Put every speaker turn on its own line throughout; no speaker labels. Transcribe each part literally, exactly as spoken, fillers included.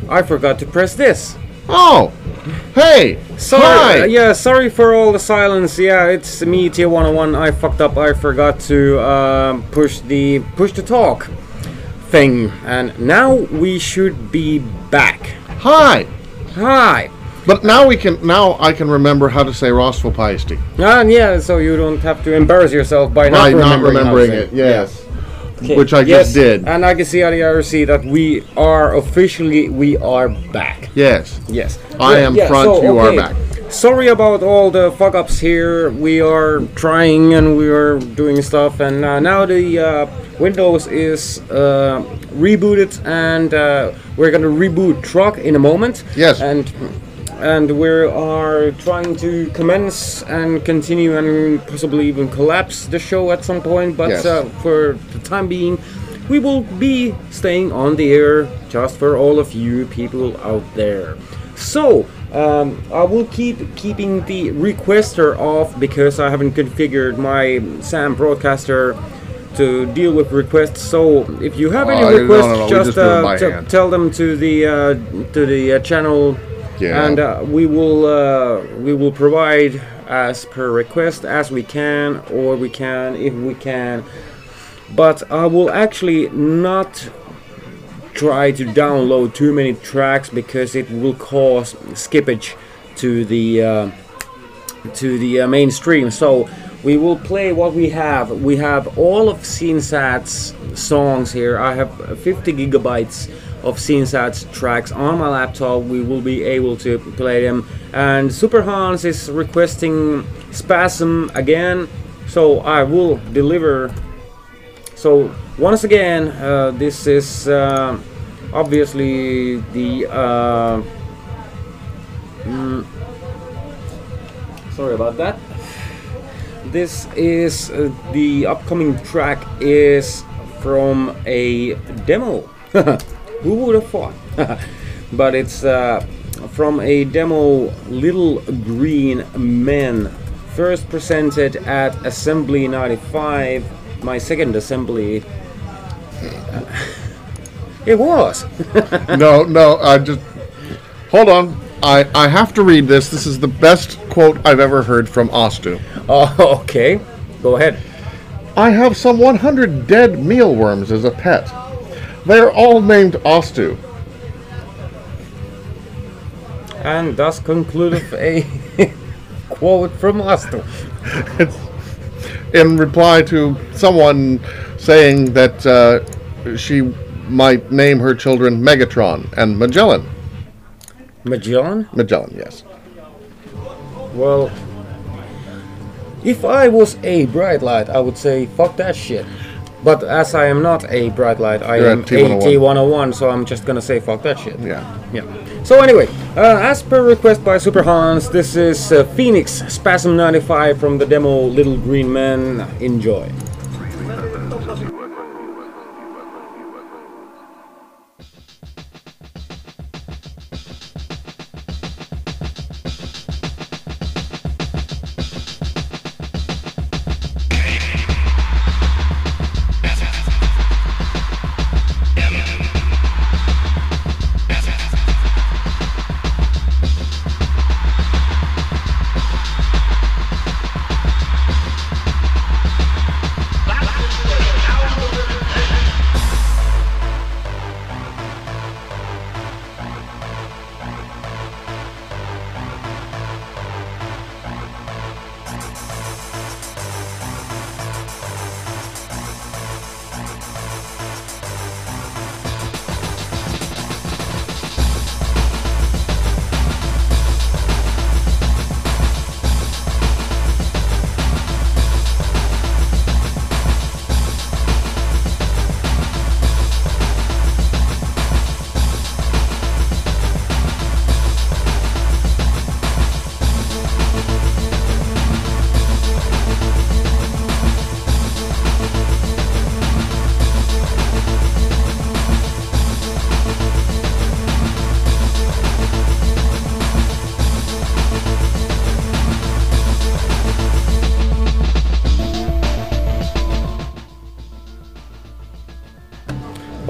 I forgot to press this.
Oh, hey,
Sorry,
hi.
uh, yeah, sorry for all the silence. Yeah, it's me, T one oh one. I fucked up. I forgot to um, push the push the talk thing, and now we should be back.
Hi.
Hi.
But now we can. Now I can remember how to say Rosvopaisesti.
And yeah, so you don't have to embarrass yourself by not
By
remembering,
not remembering
how to
it.
say
Yes.
Okay.
Which I
yes,
just did.
And I can see on the R C that we are officially we are back.
Yes.
Yes.
I
Yeah,
am
yeah,
front.
so,
you
okay.
are back.
Sorry about all the fuck ups here. We are trying and we are doing stuff, and uh, now the uh, Windows is uh, rebooted, and uh, we're gonna reboot Truck in a moment.
Yes.
And and we are trying to commence and continue and possibly even collapse the show at some point. But
Yes.
uh, for the time being, we will be staying on the air just for all of you people out there. So. Um, I will keep keeping the requester off because I haven't configured my SAM broadcaster to deal with requests. So if you have any
Oh, no,
requests,
no, no, we
just,
just do it
uh,
by
t-
hand.
tell them to the uh, to the uh, channel,
Yeah.
and uh, we will uh, we will provide as per request as we can, or we can if we can. But I will actually not try to download too many tracks because it will cause skippage to the uh, to the uh, mainstream. So we will play what we have. We have all of SceneSat's songs here. I have fifty gigabytes of SceneSat's tracks on my laptop. We will be able to play them. And Super Hans is requesting Spasm again, so I will deliver. So once again, uh, this is uh, obviously the uh, mm, sorry about that. This is uh, the upcoming track is from a demo. Who would have thought? But it's uh, from a demo, Little Green Men, first presented at Assembly ninety-five. My second assembly. It was.
No, no. I just hold on. I I have to read this. This is the best quote I've ever heard from Ostu.
Oh, okay. Go ahead.
I have some one hundred dead mealworms as a pet. They are all named Ostu.
And thus concludeth a quote from Ostu.
In reply to someone saying that uh, she might name her children Megatron and Magellan.
Magellan?
Magellan, yes.
Well, if I was a bright light, I would say fuck that shit. But as I am not a bright light, I
You're
am
at T one oh
a
one.
T one oh one, so I'm just gonna say fuck that shit.
Yeah.
Yeah. So anyway, uh, as per request by Super Hans, this is uh, Phoenix Spasm ninety-five from the demo Little Green Men. Enjoy.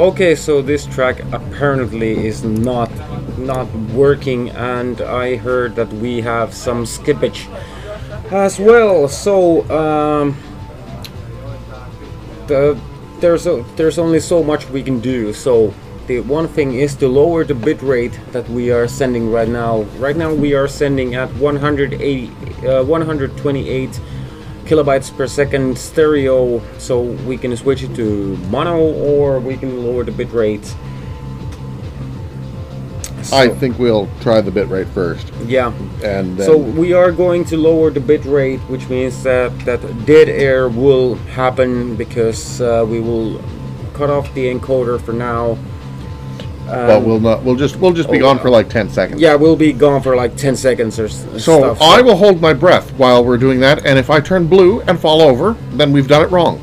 Okay, so this track apparently is not not working, and I heard that we have some skippage as well. So um, the, there's a, there's only so much we can do. So the one thing is to lower the bit rate that we are sending right now. Right now we are sending at one hundred eighty, uh, one hundred twenty-eight kilobytes per second stereo, so we can switch it to mono, or we can lower the bit rate. So,
I think we'll try the bit rate first.
yeah.
And then
So we are going to lower the bit rate, which means that that dead air will happen, because uh, we will cut off the encoder for now.
but we'll not. We'll just. We'll just be
oh,
gone for like ten seconds.
Yeah, we'll be gone for like ten seconds or s-
So
stuff.
I will hold my breath while we're doing that, and if I turn blue and fall over, then we've done it wrong.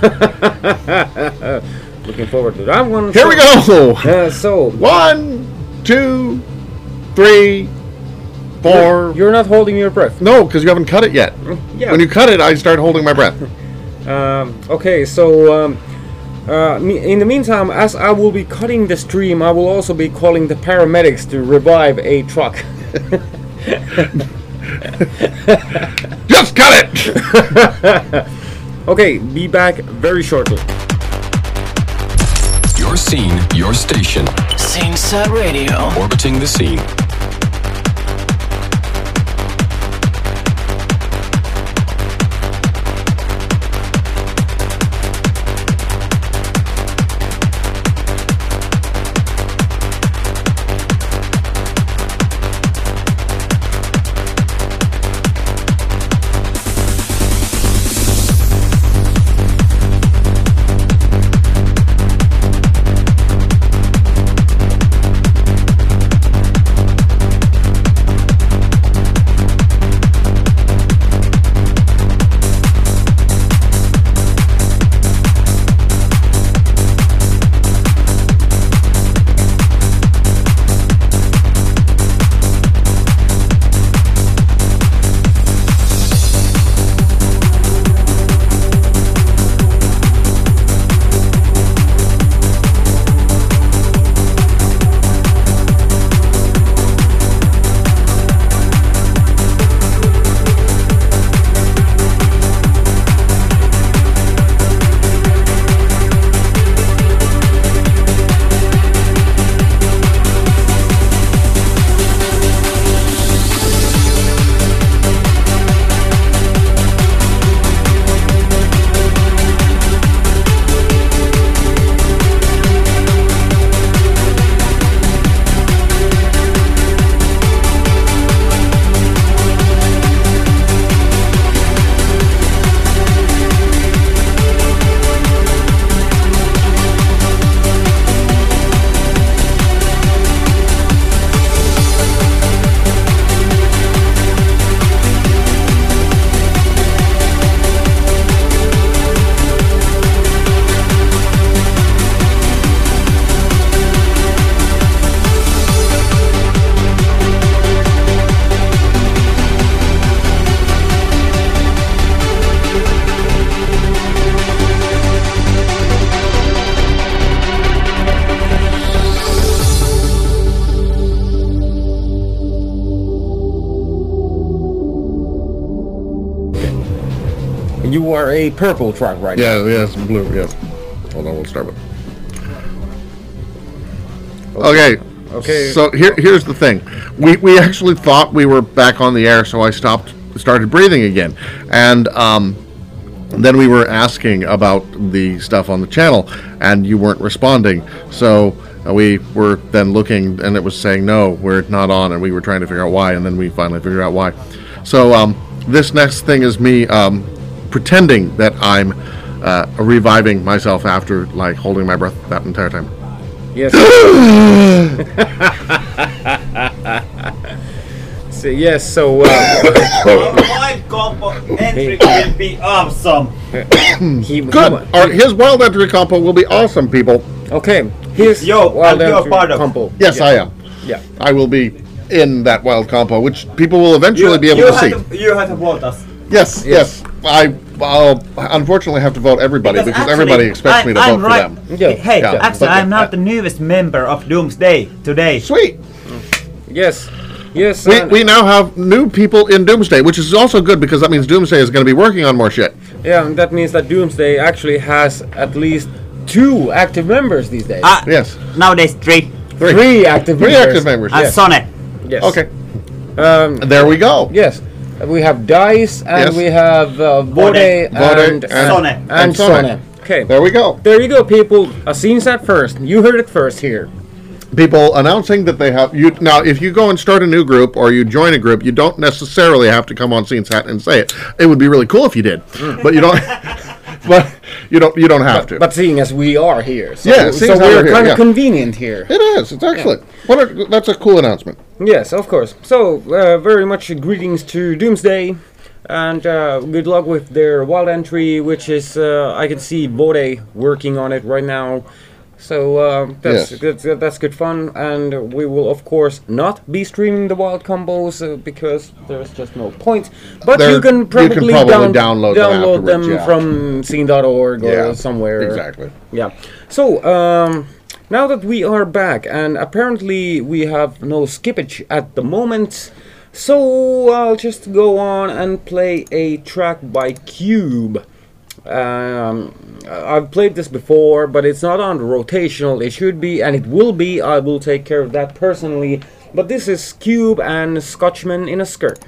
Looking forward to that one.
Here
so,
we go.
Uh, so
One, two, three, four.
you're, you're not holding your breath.
No, because you haven't cut it yet.
Yeah.
When you cut it, I start holding my breath.
Um, okay, so um, uh, me- in the meantime, as I will be cutting the stream, I will also be calling the paramedics to revive a truck.
Just cut it.
Okay, be back very shortly.
Your scene, your station.
SceneSet Radio.
Orbiting the scene.
You are a purple truck right
Yeah, yes, blue, yes. Hold on, we'll start with. Okay.
Okay.
So here, here's the thing. We we actually thought we were back on the air, so I stopped, started breathing again, and um, then we were asking about the stuff on the channel, and you weren't responding. So uh, we were then looking, and it was saying no, we're not on, and we were trying to figure out why, and then we finally figured out why. So um, this next thing is me um, pretending that I'm uh, reviving myself after like holding my breath that entire time.
Yes. So, yes, so uh,
Wild combo entry will be awesome.
he,
Good.
he-
Our, his wild entry compo will be awesome, people.
okay, here's
Yo,
wild
and you're
entry
part of-
compo.
Yes, I am.
Yeah.
I will be in that wild compo, which people will eventually
You,
be able
you
to
have
see.
to, you have to vote us.
Yes, yes. I I'll unfortunately have to vote everybody because,
actually,
everybody expects
I,
me to
I'm
vote
right.
for them.
Yeah.
Hey,
Yeah,
actually,
but-
I'm not the newest member of Doomsday today.
Sweet.
Yes, yes.
We,
and-
we now have new people in Doomsday, which is also good because that means Doomsday is going to be working on more shit.
yeah, and that means that Doomsday actually has at least two active members these days.
Ah,
Yes.
nowadays three.
Three.
Three active
Three
members.
active members.
And
Yes.
Sonne.
Yes.
Okay.
Um,
There we go.
yes. We have Dice and
Yes.
we have uh, Bode
Bode.
Bode
and,
and-
Sonne.
and
and Sonne.
Sonne. Okay.
There we go.
There you go, people. A scene set first. You heard it first here.
People announcing that they have you now. If you go and start a new group or you join a group, you don't necessarily have to come on SceneSat and say it. It would be really cool if you did, but you don't. But you don't. You don't have to.
But seeing as we are here, so,
Yeah,
so
seeing as how
we're
we're here,
kind
yeah.
of convenient here.
it is. It's excellent. What a, that's a cool announcement.
Yes, of course. So, uh, very much greetings to Doomsday, and uh, good luck with their wild entry, which is, uh, I can see Bode working on it right now. So, uh, that's,
Yes.
that's, that's good fun, and we will, of course, not be streaming the wild combos, uh, because there's just no point. But
There-
you can
you can
probably,
probably
down-
download them
download them,
afterwards, yeah.
from scene dot org or somewhere.
Exactly.
Yeah. So, um, now that we are back, and apparently we have no skippage at the moment, so I'll just go on and play a track by Cube. Um, I've played this before, but it's not on rotational. It should be, and it will be. I will take care of that personally. But this is Cube and Scotchman in a Skirt.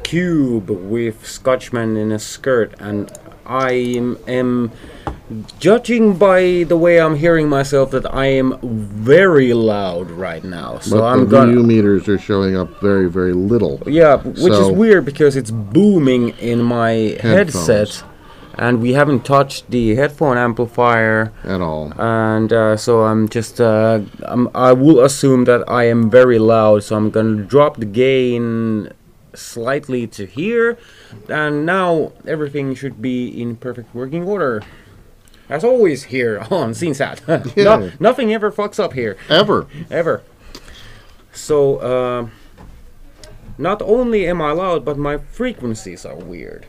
cube with Scotchman in a skirt, and I am, am judging by the way I'm hearing myself that I am very loud right now. So
but
I'm
the
gonna
V U meters are showing up very, very little.
yeah, which
So-
is weird because it's booming in my
Headphones.
headset, and we haven't touched the headphone amplifier.
At all.
And uh, so I'm just, uh, I'm, I will assume that I am very loud, so I'm gonna drop the gain slightly to here, and now everything should be in perfect working order. As always here on SceneSat.
Yeah.
no, nothing ever fucks up here,
Ever.
ever. So, uh, not only am I loud, but my frequencies are weird.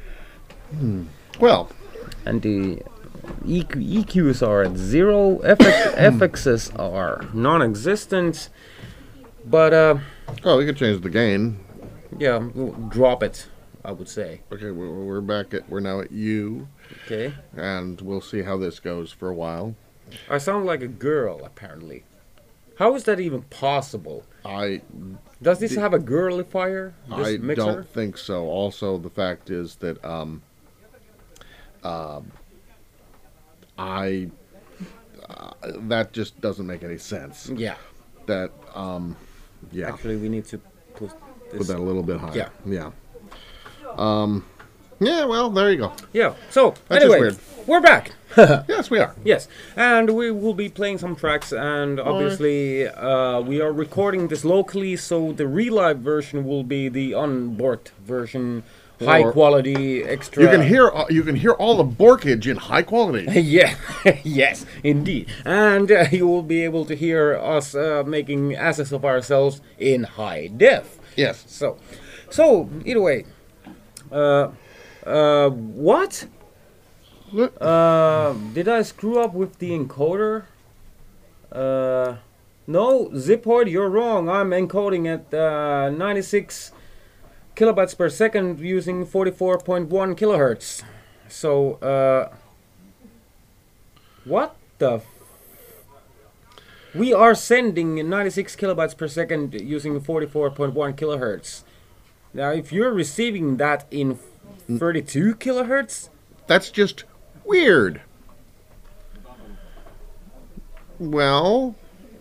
Well,
And the E Q, E Qs are at zero, F X, F Xs are non-existent, but uh,
oh, we could change the gain.
yeah, we'll drop it, I would say.
Okay, we're, we're back at, we're now at U,
Okay.
and we'll see how this goes for a while.
I sound like a girl, apparently. How is that even possible?
I
Does this have a girlifier? This
I
mixer?
don't think so. Also, the fact is that um, uh, I uh, that just doesn't make any sense.
Yeah.
That um, yeah,
Actually, we need to put this.
put that a little bit higher.
Yeah.
yeah. Um, yeah. Well, there you go.
Yeah. So
That's just
anyway,
weird.
we're back.
Yes, we are.
Yes, and we will be playing some tracks, and obviously uh, we are recording this locally, so the relive version will be the unborked version, high
Or-
quality, extra.
You can hear uh, you can hear all the borkage in high quality.
Yeah, yes, indeed, and uh, you will be able to hear us uh, making asses of ourselves in high def.
Yes.
So, so either way, uh, uh, what? Uh, did I screw up with the encoder? Uh, no, Ziphoid, you're wrong. I'm encoding at uh, ninety-six kilobytes per second using forty-four point one kilohertz. So, uh, what the? F- we are sending ninety-six kilobytes per second using forty-four point one kilohertz. Now, if you're receiving that in thirty-two kilohertz,
That's just weird. Well,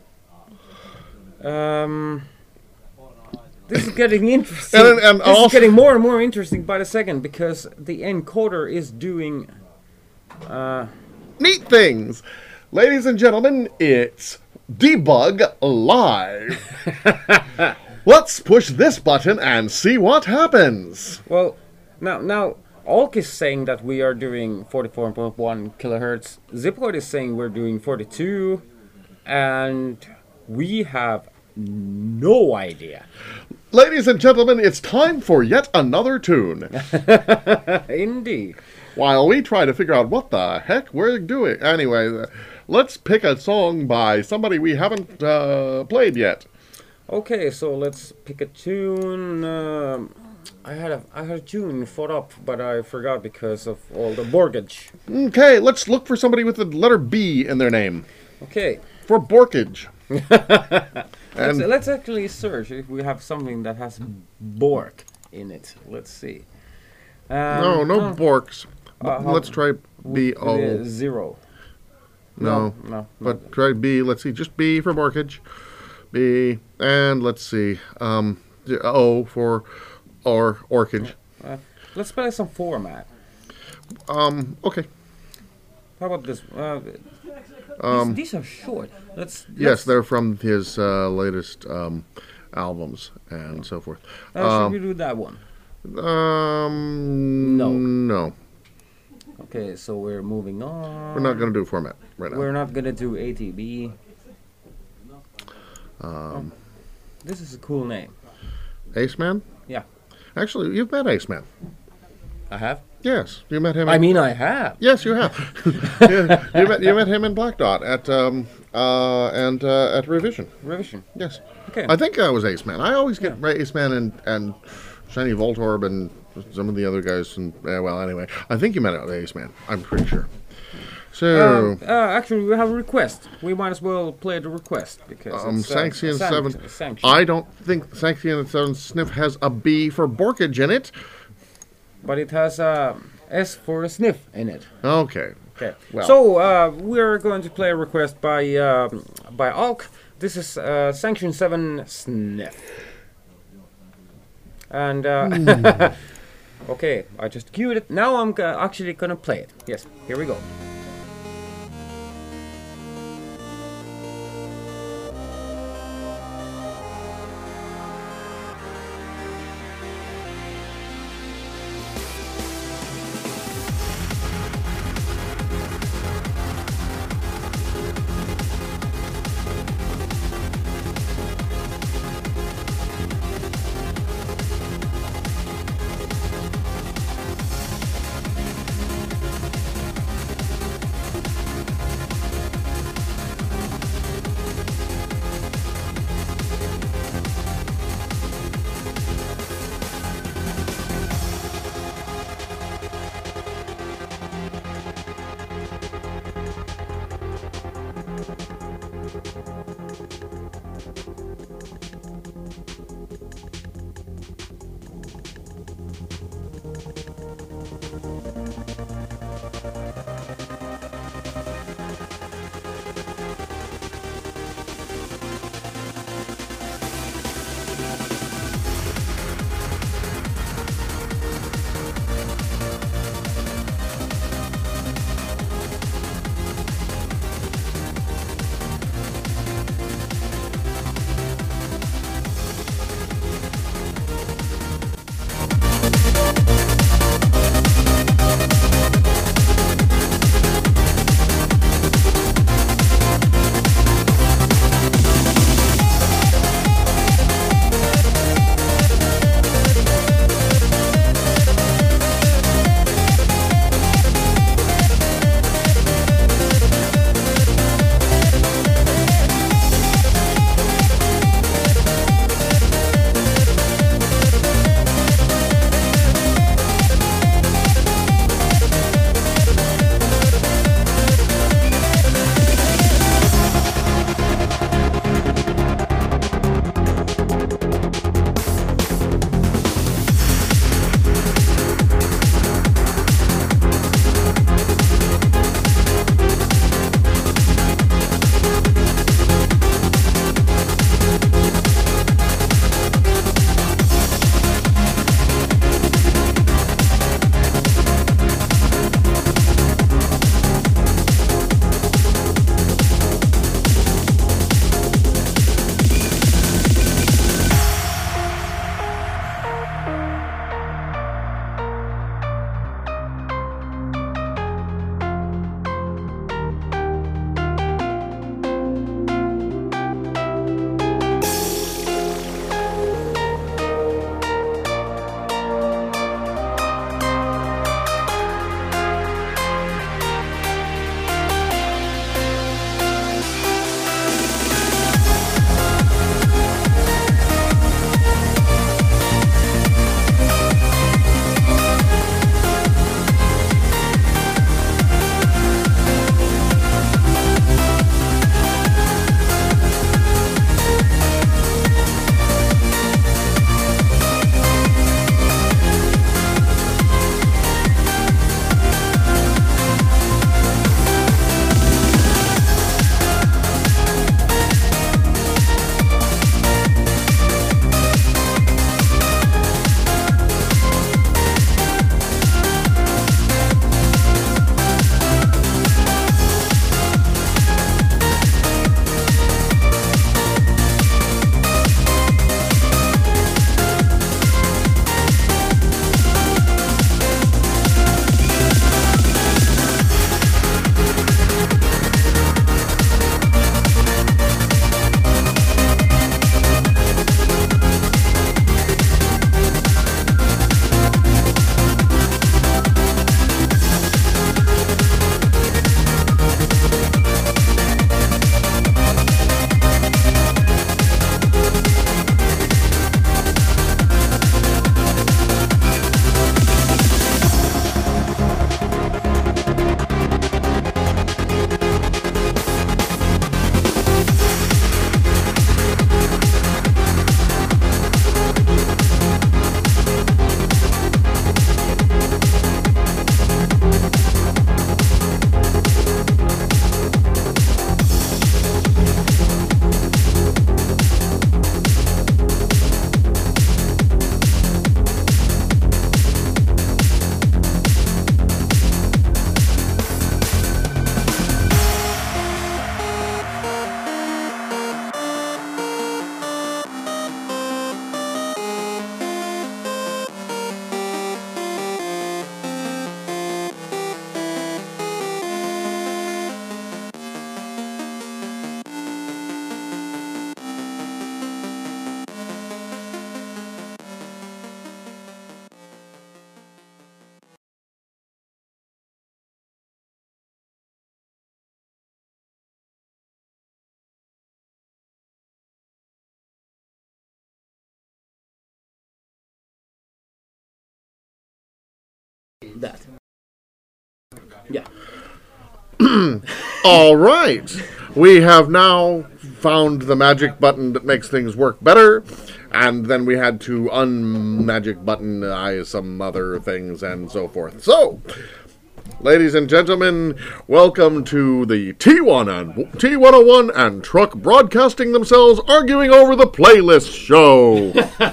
Um, this is getting interesting.
And- and
this is
also-
getting more and more interesting by the second because the encoder is doing. Uh,
neat things. Ladies and gentlemen, it's Debug Live. Let's push this button and see what happens.
well, now now Alk is saying that we are doing forty-four point one kilohertz. Ziploid is saying we're doing forty-two, and we have no idea.
Ladies and gentlemen, it's time for yet another tune.
Indeed.
While we try to figure out what the heck we're doing. Anyway, uh, let's pick a song by somebody we haven't uh, played yet.
Okay, so let's pick a tune. Um, I had a I had a tune thought up, but I forgot because of all the mortgage.
Okay, let's look for somebody with the letter B in their name.
Okay,
For Borkage.
let's,
And
let's actually search if we have something that has Bork in it. Let's see. Um,
no, no
uh,
Borks.
uh, how-
Let's try B
uh,
O.
zero.
No,
no, no.
but try B. Let's see, just B for Borkage. B, and let's see, um, O for or Orchid.
Uh, let's play some format.
Um, okay.
How about this? Uh,
Um,
these, these are short. Let's.
yes,
let's-
they're from his uh, latest um, albums and so forth.
Uh, should
Um,
we do that one?
um,
No.
no,
Okay, so we're moving on.
we're not going to do format right now.
We're not gonna do A T B.
Um,
This is a cool name.
Ace Man?
Yeah.
Actually, you've met Ace Man.
I have.
Yes, you met him.
I
in-
mean, I have.
Yes, you have. Yeah, you met you met him in Black Dot at um uh and uh, at Revision.
Revision.
Yes,
Okay.
I think that was Ace Man. I always get Ace Man and and Shiny Voltorb and some of the other guys. And uh, well, anyway, I think you met Ace Man. I'm pretty sure. So,
Um, uh, actually, we have a request. We might as well play the request because
um,
it's, uh,
Sanxion
san-
seven.
sanction.
I don't think Sanxion seven Sniff has a B for Borkage in it.
But it has a S for a sniff in it.
Okay.
Okay.
Well.
So uh, we're going to play a request by um by Alk. This is uh, Sanction seven Sniff. And uh, okay, I just queued it. Now I'm uh, actually gonna play it. Yes, here we go. that. Yeah.
All right. We have now found the magic button that makes things work better, and then we had to unmagic button uh, some other things and so forth. So, ladies and gentlemen, welcome to the T one and T one oh one and Truck broadcasting themselves arguing over the playlist show.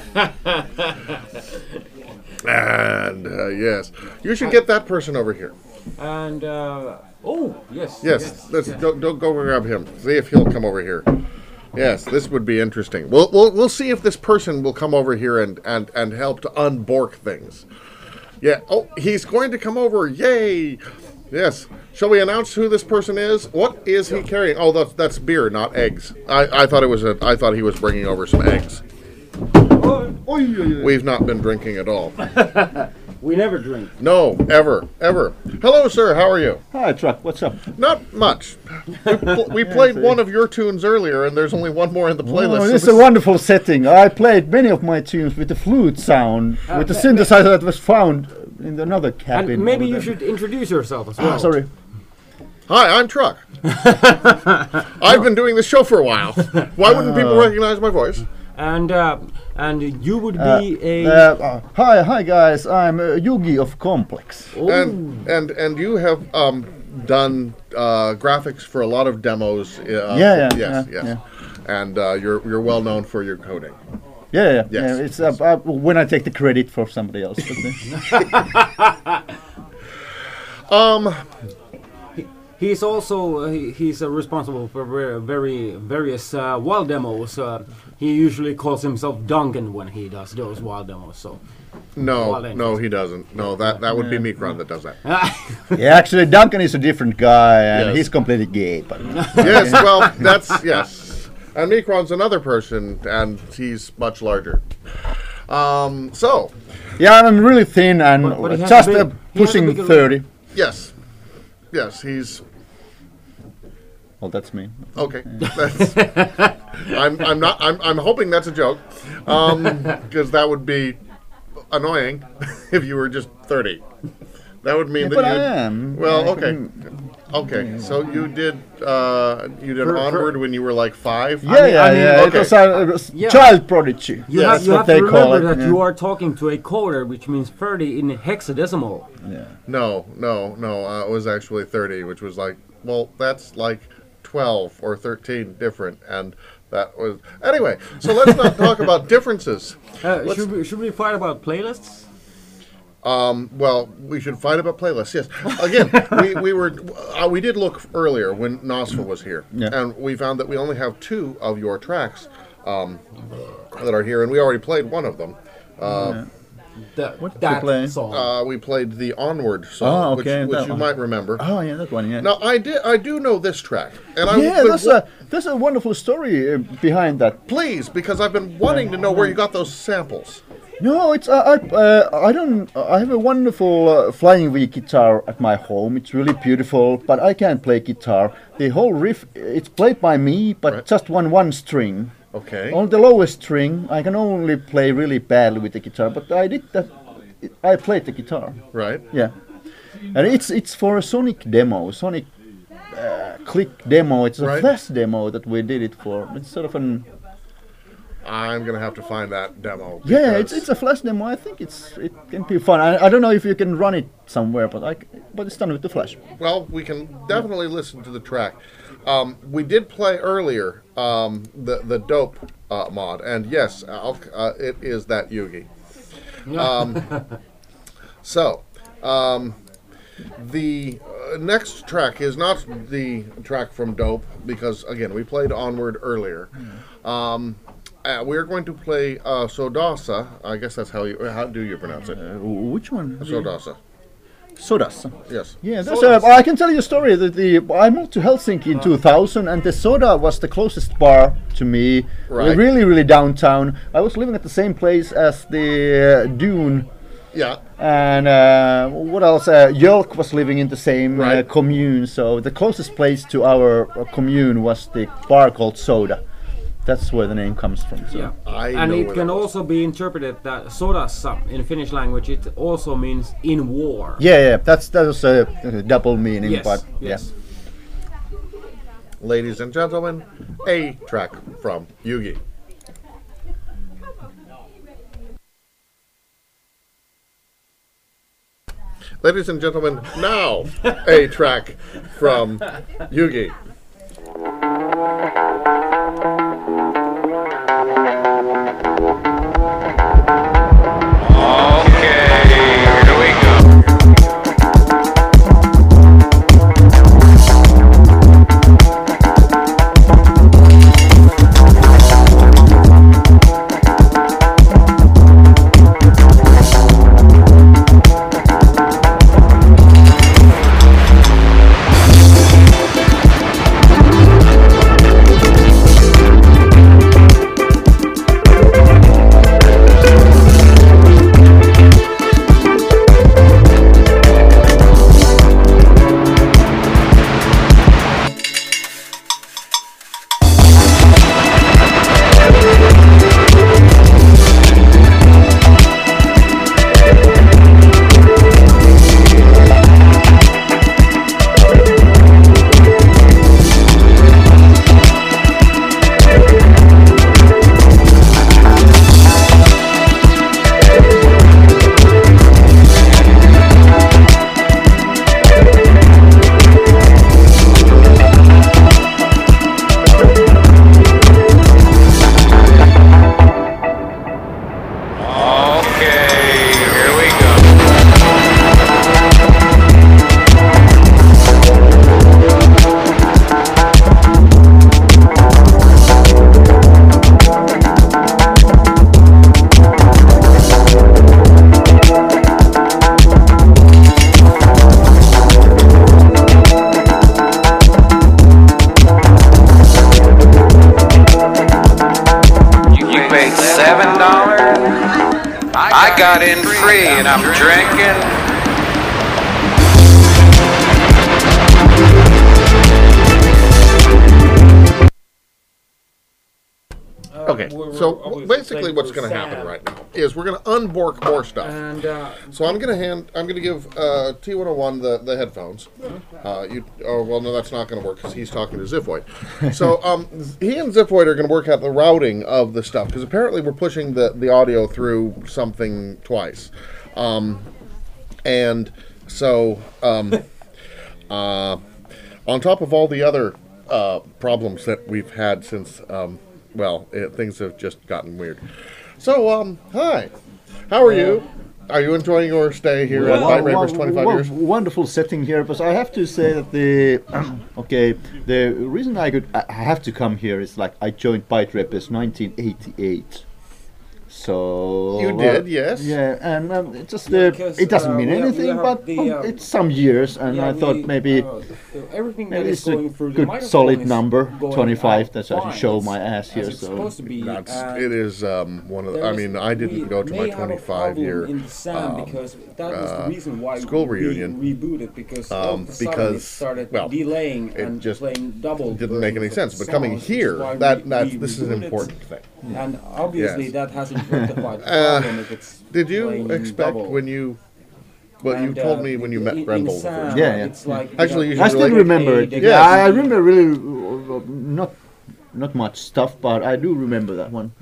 And uh, yes, you should get that person over here.
And uh, oh yes,
Yes, let's Go, go go grab him. See if he'll come over here. Yes, this would be interesting. We'll we'll we'll see if this person will come over here and and and help to unbork things. Yeah. Oh, he's going to come over. Yay! Yes. Shall we announce who this person is? What is he carrying? Oh, that's that's beer, not eggs. I I thought it was a. I thought he was bringing over some eggs. We've not been drinking at all.
We never drink.
No, ever, ever. Hello, sir. How are you?
Hi, Truck. What's up?
Not much. We, pl- we played one of your tunes earlier, and there's only one more in the playlist.
Oh,
so
this is a wonderful setting. I played many of my tunes with the flute sound, with the synthesizer that was found in another cabin.
And maybe
over
you
there.
should introduce yourself as well.
Ah, sorry.
Hi, I'm Truck. I've been doing this show for a while. Why wouldn't people recognize my voice?
And uh, and you would
Uh,
be a.
uh, uh, hi, hi guys. I'm uh, Yugi of Complex.
And and and you have um, done uh, graphics for a lot of demos. Uh,
Yeah, yeah,
yes,
yeah,
yes.
yeah.
And uh, you're you're well known for your coding.
Yeah, yeah.
Yes.
yeah it's uh, uh, when I take the credit for somebody else. but, uh,
Um.
He's also uh, he, he's uh, responsible for very, very various uh, wild demos. Uh, he usually calls himself Duncan when he does those wild demos. So
No,
Wild
no,
Angels.
he doesn't. No, that that would be Mikron that does that.
yeah, actually, Duncan is a different guy, and
Yes.
he's completely gay. But
Yes, well, that's yes. And Mikron's another person, and he's much larger. Um. So,
yeah, I'm really thin and
But- but he has
just
a big-
uh,
he has a
pushing
bigger-
thirty.
yes, yes, he's
Well, that's me.
okay. That's, I'm I'm not I'm I'm hoping that's a joke, um, because that would be annoying if you were just thirty. That would mean
Yeah,
that
but
you.
I am.
Well,
I
okay,
can-
okay. So you did uh, you did
For- for-
Onward when you were like five.
Yeah, yeah,
I mean,
yeah.
okay.
It was a, it was
Yeah.
child prodigy.
You
Yes.
have,
That's
you
what
have
they
to
call
remember
it.
that
yeah.
you are talking to a coder, which means thirty in hexadecimal.
Yeah.
No, no, no. Uh, it was actually thirty, which was like, well, that's like twelve or thirteen different, and that was anyway. So let's not talk about differences.
Uh,
Let's-
should we should we fight about playlists?
Um, well, we should fight about playlists. Yes. Again, we, we were uh, we did look earlier when Nosfa was here,
Yeah.
and we found that we only have two of your tracks um, that are here, and we already played one of them. Uh,
The,
What did
that
you play?
song.
uh, we played the Onward song,
Oh, okay,
which, which
that
you
one.
might remember.
Oh, yeah, that one. Yeah.
Now, I did I do know this track, and I
yeah, there's a there's a wonderful story uh, behind that.
please, because I've been wanting to know where you got those samples.
No, it's uh, I uh, I don't I have a wonderful uh, flying V guitar at my home. It's really beautiful, but I can't play guitar. The whole riff it's played by me, but
Right.
just one one string.
Okay.
On the lowest string, I can only play really badly with the guitar. But I did that. I played the guitar.
Right.
Yeah, and it's it's for a Sonic demo, Sonic uh, Click demo. It's a
Right.
Flash demo that we did it for. It's sort of an
I'm gonna have to find that demo.
yeah, it's
because-
it's a Flash demo. I think it's it can be fun. I, I don't know if you can run it somewhere, but I c- but it's done with the Flash.
Well, we can definitely listen to the track. Um, we did play earlier um, the the dope uh, mod, and yes, I'll, uh, it is that Yugi. Um, so, um, the uh, next track is not the track from Dope because again we played Onward earlier. Um, uh, we're going to play uh, Sodasa. I guess that's how you how do you pronounce it?
Uh, which one?
Sodasa.
Sodas.
Yes.
Yeah, that's
Sodas.
a, I can tell you a story. That the I moved to Helsinki in two thousand, and the Soda was the closest bar to me.
Right.
Really, really downtown. I was living at the same place as the uh, Dune.
Yeah.
And uh, what else? Uh, Jölk was living in the same uh,
Right.
commune, so the closest place to our uh, commune was the bar called Soda. That's where the name comes from. So.
Yeah.
I
and
know
it
where
can
that was.
also be interpreted that sodassa in Finnish language, it also means in war.
Yeah, yeah, that's that was a, a double meaning,
Yes,
but
yes.
Ladies and gentlemen, a track from Yugi. Ladies and gentlemen, now a track from Yugi.
I got in free and I'm drinking.
Okay,
we're-
so
we're obviously
basically
playing
what's
for
going to happen
Sam.
right now is we're going to unbork more stuff.
And uh,
So I'm gonna hand. I'm gonna give uh, T one oh one the, the headphones. Uh, you. Oh well, no, that's not gonna work because he's talking to Zipvoid. So um, he and Zipvoid are gonna work out the routing of the stuff because apparently we're pushing the, the audio through something twice, um, and so um, uh, on top of all the other uh, problems that we've had since, um, well, it, things have just gotten weird. So um, hi, how are you? Are you enjoying your stay here at Byte Ravers twenty-five
wo-
years?
Wonderful setting here, but I have to say that the okay, the reason I could I have to come here is like I joined Byte Ravers nineteen eighty-eight. So
You did, yes.
Yeah, and um, it just uh,
because,
it doesn't
uh,
mean
we have- we
anything,
have
but
the,
um,
uh,
it's some years, and
yeah,
I thought
we,
maybe.
uh, everything that
Maybe
is
it's a
going through the
good
microphone
solid
is
number,
going
twenty-five.
out
That's I
fine.
should show
It's
my ass
as
here.
it's
So
supposed to be.
That's
and
it is um, one of the.
there
I
is-
mean, I didn't
we
go to
may
my
have a
twenty-five
problem
year
in the sound
um,
because that was the
uh,
reason why
school
we
reunion.
re- rebooted because all
Um,
of a sudden
because,
it started
well,
delaying
it
and
just
playing double.
didn't make any
versions
sense.
of
But coming
sounds, which is
here,
why
that
we-
that
we
this is an
rebooted.
important thing.
And obviously
Yes.
that hasn't rectified the
Uh,
problem if it's
Did you
playing
expect
double.
when you? Well, you
And,
told
uh,
me when you met
in-
Brendel
in
the
sound,
first.
Yeah, yeah.
It's like
Actually, you
I
should
still
relate-
remember it.
a-
Yeah, I, I
a-
remember really uh, uh, not not much stuff, but I do remember that one.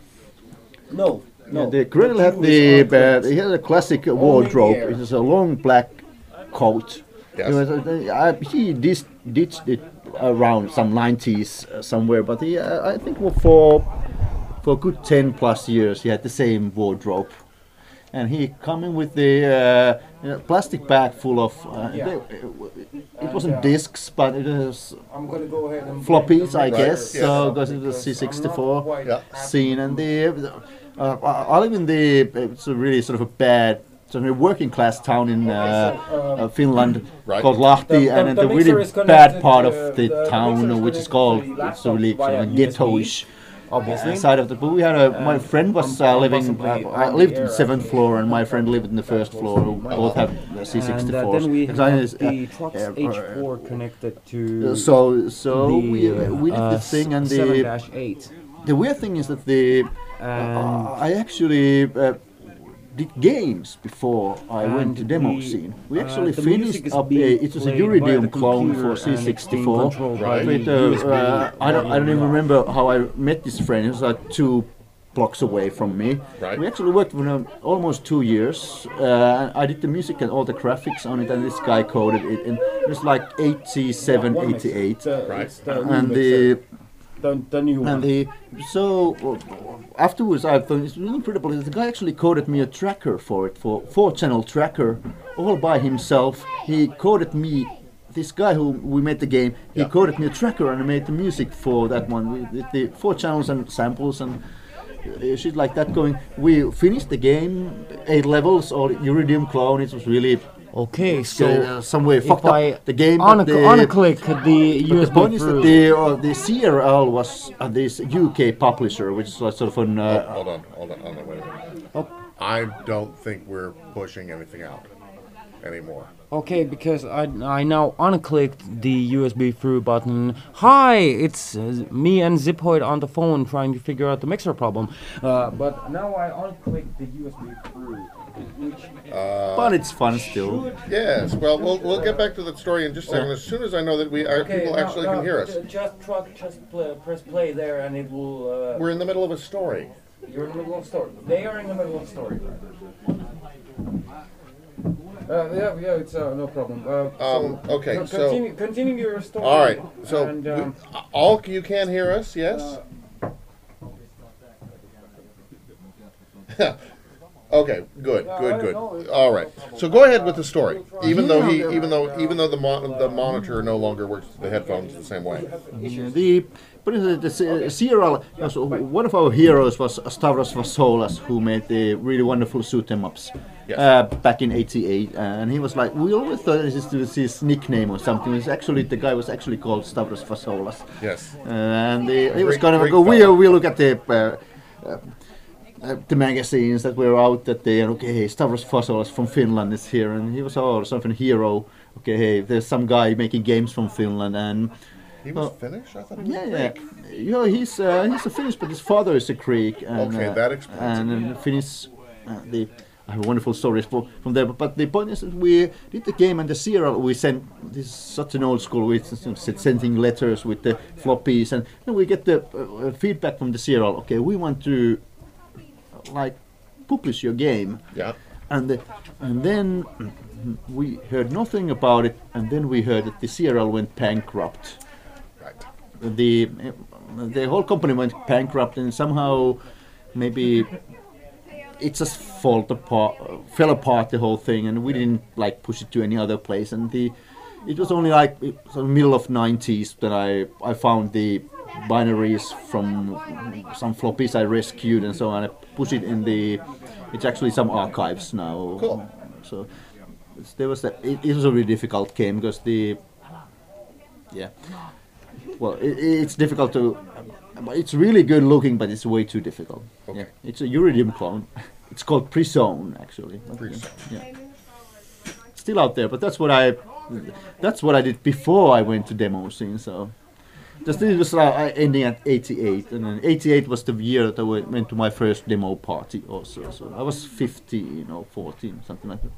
No, no.
Yeah, the Grendel had
Jews
the
are
uh,
correct.
he had a classic uh, wardrobe.
here.
It was a long black coat.
Yes.
It was, uh, I, he dis- ditched it around some nineties uh, somewhere, but he, uh, I think for for a good ten plus years he had the same wardrobe. And he coming with the uh, you know, plastic bag full of uh,
Yeah.
they- it wasn't
uh,
discs, but it was
I'm gonna go ahead and
floppies, I
Right,
guess.
yes.
So because it was
Because
C
I'm not
sixty-four
quite
Yeah.
happy
scene, and the uh, I live in the it's a really sort of a bad, sort of a working class town in uh, uh, Finland
Right.
called Lahti,
The- the-
and then
the
the
mixer
really
is
bad
connected
part
to
of
the-
the,
the- the
town,
mixer is
which is
connected
called
to the
it's a really
laptop
sort of
via U S B,
ghettoish.
obviously.
Side of the, but we had a my friend was
I'm-
uh,
I'm
living.
possibly
Uh, I
on
lived
the
in the
air,
seventh
actually.
floor, and my friend lived in the first floor. Who both have the C
And uh,
sixty-fours.
then we
Because I
have
is, uh,
the trucks
uh,
H four connected to
So so
the,
we uh, we did
uh,
the thing, and
seven
the
dash eight.
the weird thing is that the uh, I actually uh, did games before I went to demo
we,
scene. We
uh,
actually
the music
finished
is
up a,
being
it was a
played via
Uridium
the
clone
computer
for
and
C
it's
sixty-four.
being controlled by
With,
the
uh,
U S B
uh, I don't I don't even
volume.
remember how I met this friend. He was like two blocks away from me.
Right.
We actually worked for uh, almost two years. Uh, I did the music and all the graphics on it, and this guy coded it. And it was like eighty-seven, eighty-eight.
Right.
And the
The, the new
and
one.
the so uh, afterwards I thought it's really incredible. The guy actually coded me a tracker for it, for four-channel tracker, all by himself. He coded me. This guy who we made the game, he
Yeah.
coded me a tracker and I made the music for that one. We did the four channels and samples and uh, shit like that going. We finished the game, eight levels, all Uridium clone. It was really
Okay, so
uh, some way
if
fucked
I
up the game.
on
but the,
unclick the
but
U S
the
B
point is that
through.
the uh, the C R L was uh, this U K publisher, which is like sort of an.
Oh,
Uh,
hold on, hold on, hold on, wait a minute.
Oh.
I don't think we're pushing anything out anymore.
Okay, because I I now unclicked the U S B through button. Hi, it's uh, me and Ziphoid on the phone trying to figure out the mixer problem. Uh, but now I unclicked the U S B through, which
but it's fun still.
Yes, well, we'll we'll get back to that story in just a second. As soon as I know that we our people
no,
actually
no,
can hear us.
ju- Just try, just play, press play there, and it will. Uh,
We're in the middle of a story.
You're in the middle of story. They are in the middle of story. Uh, yeah, yeah, it's uh, no problem. Uh,
Um,
so
okay,
co-
so-
continue, continue your story.
All right, so
and,
we-
um,
all you can hear us, yes? Okay, good, good, good. All right. So go ahead with the story. Even though he, even though, even though the mon- the monitor no longer works, the headphones the same way.
Yeah, the but the, the C- C R L, uh, so one of our heroes was Stavros Vassoulas, who made the really wonderful shoot 'em ups
Yes.
uh, back in eighty-eight, and he was like, we always thought this was his nickname or something. It's actually the guy was actually called Stavros Vassoulas,
Yes.
uh, and the, it was
Great-
kind of
great
like, we
fellow.
we look at the. Uh, uh, uh, the magazines that were out that day, and okay, hey, Stavros Vassoulas from Finland is here, and he was oh something hero. Okay, hey, there's some guy making games from Finland, and
He was
well,
Finnish? I thought he was
yeah, yeah,
Greek.
you know, he's uh, he's a Finnish, but his father is a Greek. And,
Okay,
uh,
that explains
And
it.
uh, Finnish, uh, the I have wonderful stories for, from there. But, but the point is that we did the game, and the C R L we sent. This is such an old school. We s- sending letters with the floppies, and then we get the uh, feedback from the C R L. Okay, we want to like publish your game.
Yeah.
And the, and then we heard nothing about it, and then we heard that the C R L went bankrupt.
Right.
The the whole company went bankrupt, and somehow maybe it just fall apart, fell apart the whole thing, and we didn't like push it to any other place. And the it was only like it was the middle of nineties that I I found the binaries from some floppies I rescued and so on. I put it in the. It's actually some archives now.
Cool.
So it's, there was a, it, it was a really difficult game because the yeah. Well, it, it's difficult to. But it's really good looking, but it's way too difficult.
Okay.
Yeah, it's a Uridium clone. It's called Prison actually. But,
Prison.
Yeah. Still out there, but that's what I. That's what I did before I went to demo scene. So. Just this was uh, ending at eighty-eight, and then eighty-eight was the year that I went, went to my first demo party also. So I was fifteen or fourteen, something like that.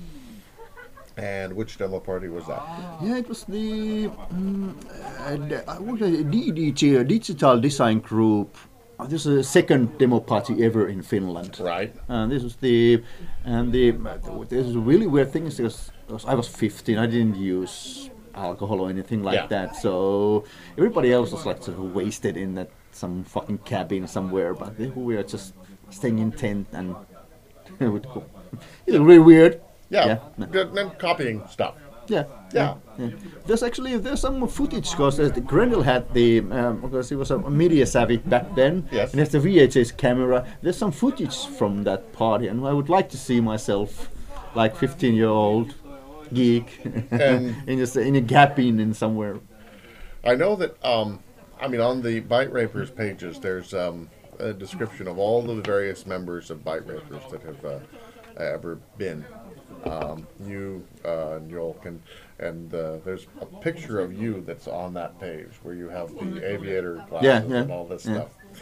And which demo party was that?
Yeah, it was the um, uh, what was it, D D G, Digital Design Group. Uh, this is the second demo party ever in Finland.
Right.
And this was the and the this is a really weird thing is because I was fifteen. I didn't use alcohol or anything like
Yeah.
that. So everybody else was like sort of wasted in that some fucking cabin somewhere, but we were just staying in tent and it would go. It's really weird.
Yeah.
Yeah. No.
Good, then copying stuff.
Yeah.
Yeah.
yeah. There's actually there's some footage because Grendel had the um, because he was a media savvy back then.
Yes.
And he has the V H S camera. There's some footage from that party, and I would like to see myself, like fifteen year old geek,
And-
in just in a gap in in somewhere.
I know that, um, I mean, on the Byte Rapers pages, there's um, a description of all the various members of Byte Rapers that have uh, ever been. Um, you, uh, Njolk, and, and uh, there's a picture of you that's on that page where you have the aviator glasses
Yeah, yeah,
and all this
yeah.
stuff.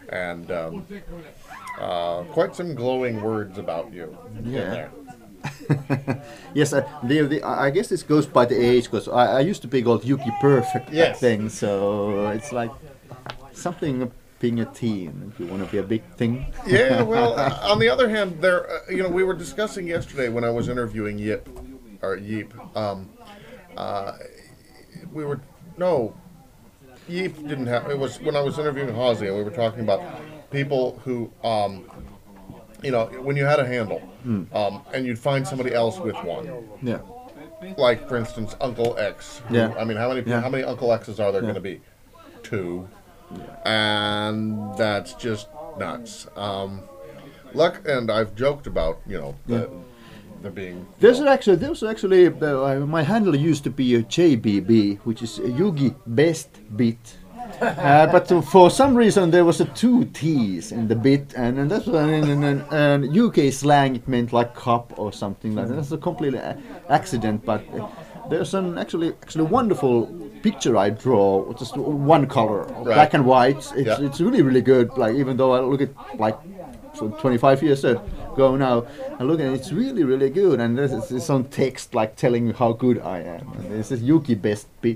and um, uh, quite some glowing words about you. in
Yeah.
there.
Yes, uh, the, the, I guess this goes by the age, because I, I used to be called Yuki Perfect
Yes.
back then, so it's like something of being a teen, if you want to be a big thing.
Yeah, well, uh, on the other hand, there, uh, you know, we were discussing yesterday when I was interviewing Yip, or Yeep. Um, uh, we were no, Yeep didn't have. It was when I was interviewing Halsey, and we were talking about people who, um, you know, when you had a handle, um, and you'd find somebody else with one.
Yeah.
Like, for instance, Uncle X. who-
Yeah.
I mean, how many
Yeah.
how many Uncle X's are there
Yeah.
going to be? Two. And that's just nuts. Um, luck, and I've joked about, you know, the, the being.
There's actually, there's actually, uh, my handle used to be a J B B, which is Yugi Best Bit. Uh, but uh, for some reason there was a two T's in the bit, and, and that's and, and, and, and U K slang it meant like cup or something like that. That's a complete a- accident, but uh, there's an actually actually wonderful picture I draw, just one color, black and white. It's
Yeah.
it's really really good. Like even though I look at like so twenty-five years ago now, I look at it, it's really really good, and there's there's some text like telling you how good I am. And this is Yuki Best Bit.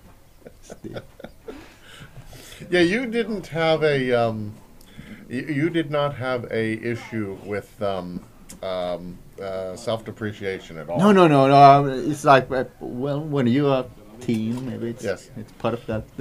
Yeah, you didn't have a. Um, you, you did not have a issue with um, um, uh, self-depreciation at all.
No, no, no, no. um, It's like, uh, well, when you are teen, maybe it's
Yes.
it's part of that.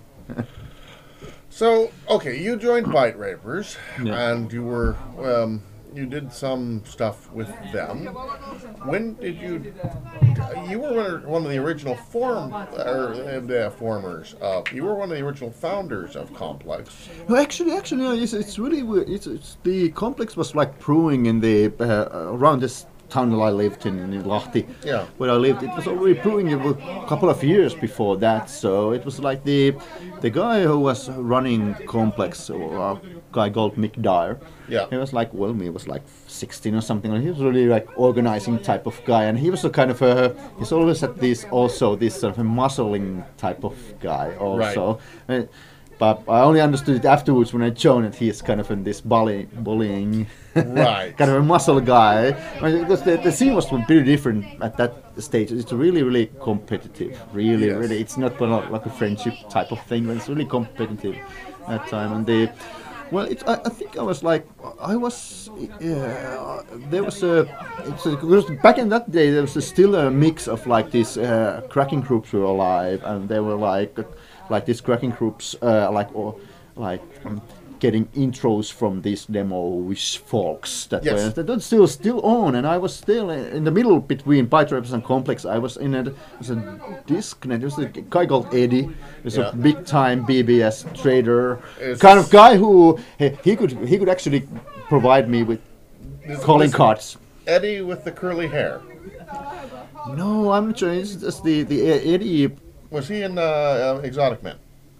So, okay, you joined Bite Rapers,
Yeah.
and you were um, you did some stuff with them. When did you? You were one of, one of the original form or uh, formers. Uh, you were one of the original founders of Complex.
No, actually, actually, no, it's, it's really weird. It's, it's the complex was like brewing in the uh, around this town that I lived in in Lahti.
Yeah.
Where I lived, it was already brewing a couple of years before that. So it was like the the guy who was running Complex, or a guy called Mick Dyer.
Yeah.
He was like, well, he was like sixteen or something. And he was really like organizing type of guy, and he was a kind of a. He's always at this also this sort of a muscling type of guy also. Uh, But I only understood it afterwards when I joined that he is kind of in this bully, bullying,
Right.
kind of a muscle guy. I mean, because the, the scene was pretty different at that stage. It's really, really competitive. Really,
Yes.
really. It's not like like a friendship type of thing, but it's really competitive at time. And the, well, it's, I, I think I was like, I was, yeah, there was a, it's a, because back in that day there was a, still a mix of like these uh, cracking groups were alive, and they were like, like these cracking groups, uh, like or like um, getting intros from these demo-ish folks that
Yes.
were that was still still on, and I was still in the middle between Bite Rapers and Complex. I was in a, it was a Discnet. There was a guy called Eddie. He was
Yeah.
a big-time B B S trader,
Is
kind
this-
of guy who he, he could he could actually provide me with
This-
calling
this-
cards.
Eddie with the curly hair.
No, I'm not sure. It's just the the Eddie.
Was he in uh, uh, Exotic Man?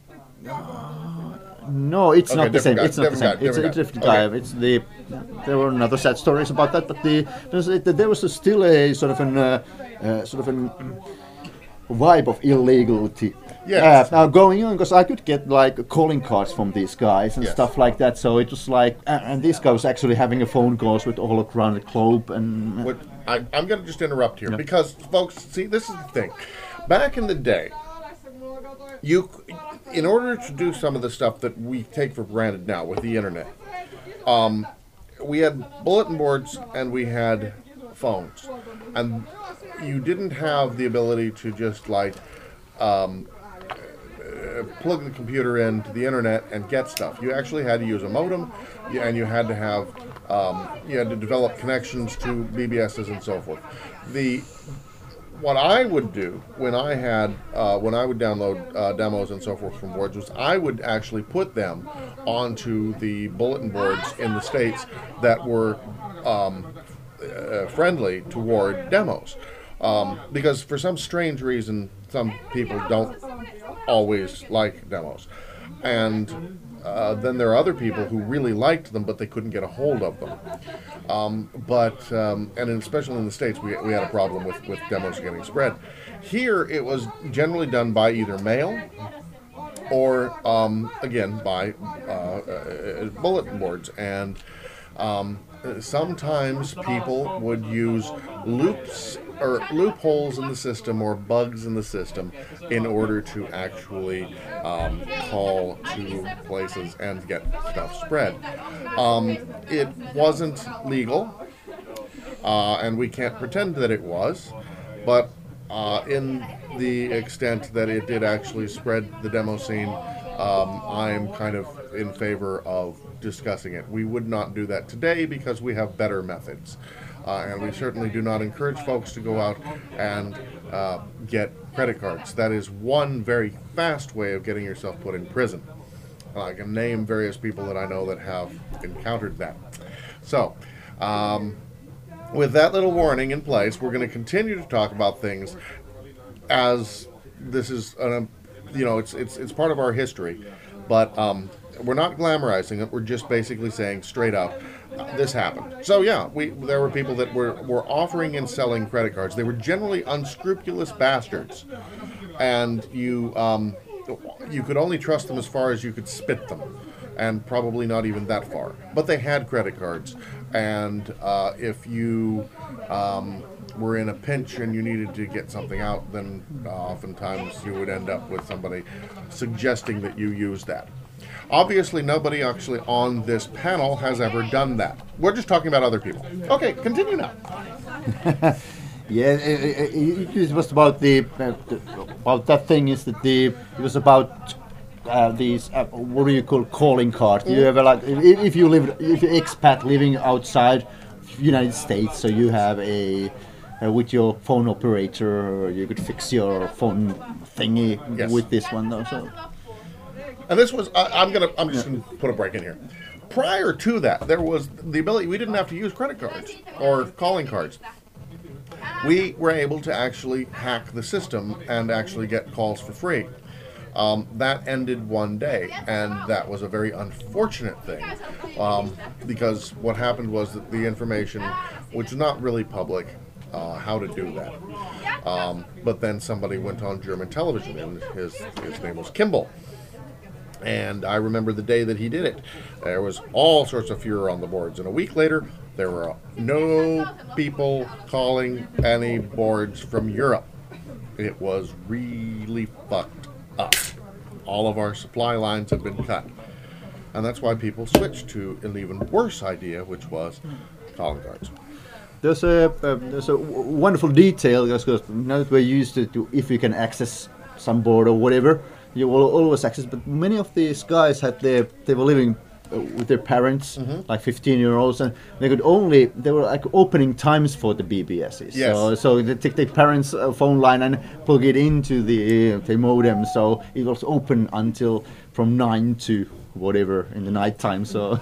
No, it's
Okay,
not the same.
different guy,
It's not the
different
same.
guy,
It's a
different
different
guy.
guy. It's the. There were another sad stories about that, but the there's a- there was a still a sort of an uh, uh, sort of an vibe of illegality.
Yes.
Uh, now going on, because I could get like calling cards from these guys and
Yes.
stuff like that. So it was like, uh, and this guy was actually having a phone calls with all around the globe, and
What, I, I'm going to just interrupt here
Yeah.
because, folks, see, this is the thing. Back in the day, you, in order to do some of the stuff that we take for granted now with the internet, um, we had bulletin boards and we had phones, and you didn't have the ability to just like um, uh, plug the computer into the internet and get stuff. You actually had to use a modem, y- and you had to have um, you had to develop connections to B B Ss and so forth. The what I would do when I had uh, when I would download uh, demos and so forth from boards was I would actually put them onto the bulletin boards in the states that were um, uh, friendly toward demos, um, because for some strange reason some people don't always like demos, and uh, then there are other people who really liked them but they couldn't get a hold of them. Um, but um, and in, especially in the States, we, we had a problem with, with demos getting spread. Here, it was generally done by either mail or um, again by uh, uh, bulletin boards. And um, sometimes people would use loops or loopholes in the system or bugs in the system in order to actually um, call to places and get stuff spread. Um, it wasn't legal, uh, and we can't pretend that it was, but uh, in the extent that it did actually spread the demo scene, um, I'm kind of in favor of discussing it. We would not do that today because we have better methods. Uh, and we certainly do not encourage folks to go out and uh, get credit cards. That is one very fast way of getting yourself put in prison. Uh, I can name various people that I know that have encountered that. So, um, with that little warning in place, we're going to continue to talk about things as this is, an, you know, it's it's it's part of our history, but um, we're not glamorizing it. We're just basically saying straight up, this happened. So yeah, we there were people that were, were offering and selling credit cards. They were generally unscrupulous bastards, and you um, you could only trust them as far as you could spit them, and probably not even that far. But they had credit cards, and uh, if you um, were in a pinch and you needed to get something out, then uh, oftentimes you would end up with somebody suggesting that you use that. Obviously, nobody actually on this panel has ever done that. We're just talking about other people. Okay, continue now.
Yeah, it, it, it was about the, uh, the about that thing is that the it was about uh, these uh, what do you call calling cards? Mm. You ever like if, if you live if you're expat living outside United States, so you have a uh, with your phone operator, you could fix your phone thingy
Yes.
with this one though. So.
And this was, I, I'm gonna, I'm just gonna put a break in here. Prior to that, there was the ability, we didn't have to use credit cards or calling cards. We were able to actually hack the system and actually get calls for free. Um, that ended one day, and that was a very unfortunate thing, um, because what happened was that the information, which is not really public, uh, how to do that. Um, but then somebody went on German television, and his, his name was Kimball. And I remember the day that he did it. There was all sorts of furor on the boards. And a week later, there were no people calling any boards from Europe. It was really fucked up. All of our supply lines had been cut. And that's why people switched to an even worse idea, which was calling cards.
There's a uh, there's a w- wonderful detail because now that we're used to, to if you can access some board or whatever, you will always access. But many of these guys had their they were living uh, with their parents, mm-hmm. like fifteen year olds, and they could only they were like opening times for the B B Ss.
Yes.
So so they take their parents' uh, phone line and plug it into the uh, the modem. So it was open until from nine to whatever in the night time. So.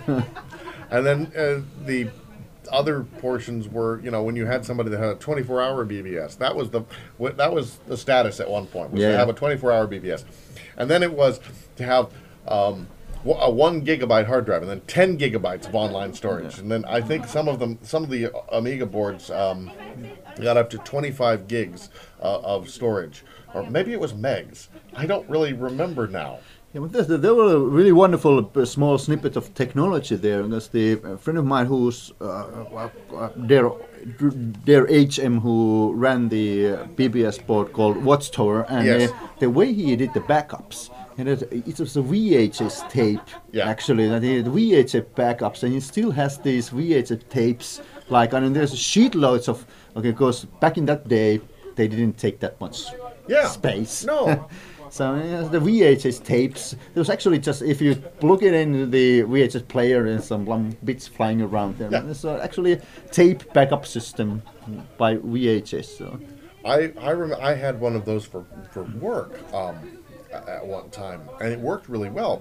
And then uh, the other portions were, you know, when you had somebody that had a twenty-four hour B B S, that was the what, that was the status at one point, was
yeah.
to have a twenty-four hour B B S. And then it was to have um, a one gigabyte hard drive and then ten gigabytes of online storage. Yeah. And then I think some of them, some of the Amiga boards um, got up to twenty-five gigs uh, of storage. Or maybe it was megs. I don't really remember now.
Yeah, but there, there were a really wonderful uh, small snippet of technology there. There's the a friend of mine who's uh, uh, uh, their their H M who ran the uh, B B S board called Watchtower, and
Yes.
uh, the way he did the backups, and it, it was a V H S tape
Yeah.
actually. That he did V H S backups, and he still has these V H S tapes. Like, I mean, there's sheet loads of okay, because back in that day they didn't take that much
Yeah.
space.
No.
So yeah, the V H S tapes. There was actually just if you plug it into the V H S player and some um, bits flying around there.
Yeah.
There's uh, actually a tape backup system by V H S. So.
I I rem- I had one of those for for work um, at one time, and it worked really well,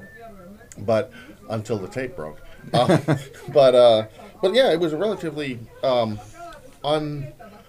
but until the tape broke. Uh, but uh, but yeah, it was a relatively um, un.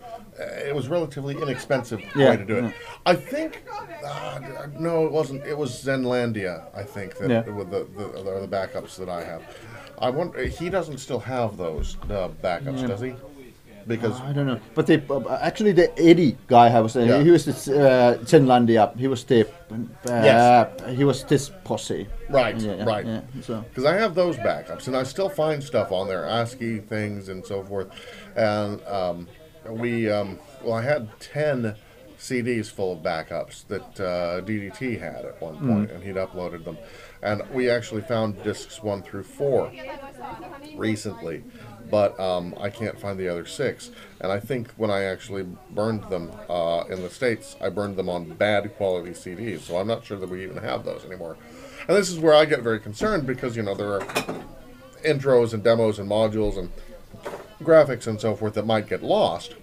It was relatively inexpensive
Yeah,
way to do it.
yeah.
I think uh, no, it wasn't. It was Zenlandia. I think that
Yeah.
with the the, the the backups that I have. I wonder he doesn't still have those uh, backups,
Yeah.
does he? Because
I don't know, but they, uh, actually the Eddie guy I was, uh,
Yeah.
he was this uh, Zenlandia. He was the, uh,
Yes.
he was this posse.
Right,
Yeah, yeah,
right.
Yeah, so.
Because I have those backups, and I still find stuff on there, ASCII things and so forth. And um, we, um, well, I had ten C Ds full of backups that uh, D D T had at one point, and he'd uploaded them. And we actually found discs one through four recently, but um, I can't find the other six. And I think when I actually burned them uh, in the States, I burned them on bad quality C Ds, so I'm not sure that we even have those anymore. And this is where I get very concerned because, you know, there are intros and demos and modules and graphics and so forth that might get lost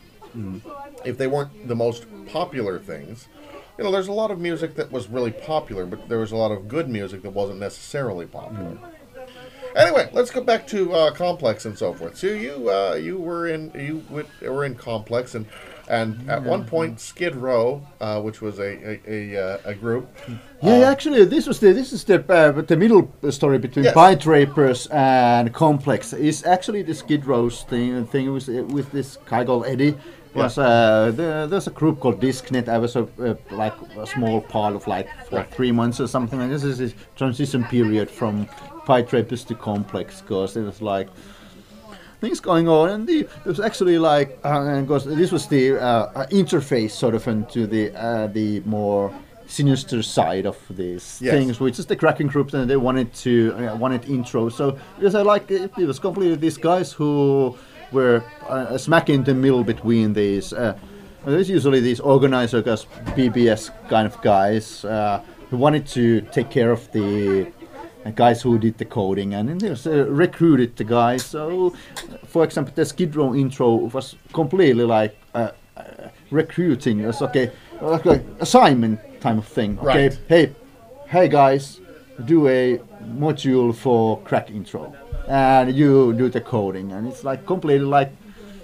if they weren't the most popular things. You know, there's a lot of music that was really popular, but there was a lot of good music that wasn't necessarily popular. Anyway, let's go back to uh, Complex and so forth. So you uh, you were in you w- were in Complex, and and at one point Skid Row, uh, which was a a, a, uh, a group.
Yeah,
uh,
actually, this was the this is the uh, the middle story between
Yes.
Pie Drapers and Complex. Is actually the Skid Row's thing thing with with this guy called Eddie. Was uh, there, there's a group called Discnet. I was a, uh, like a small part of like for
Right.
three months or something like this. This is a transition period from Pie Drapers to Complex because it was like things going on, and the, it was actually like uh, and because this was the uh, uh, interface sort of into the uh, the more sinister side of these
Yes.
things, which is the cracking groups, and they wanted to uh, wanted intro. So it was uh, like it, it was completely these guys who were uh, smack in the middle between these. Uh, there's usually these organizers, B B S kind of guys uh, who wanted to take care of the uh, guys who did the coding, and then they was, uh, recruited the guys. So, for example, the Skid Row intro was completely like uh, uh, recruiting. It was okay, like like assignment type of thing. Okay,
Right.
hey, hey guys, do a module for crack intro, and you do the coding, and it's like completely like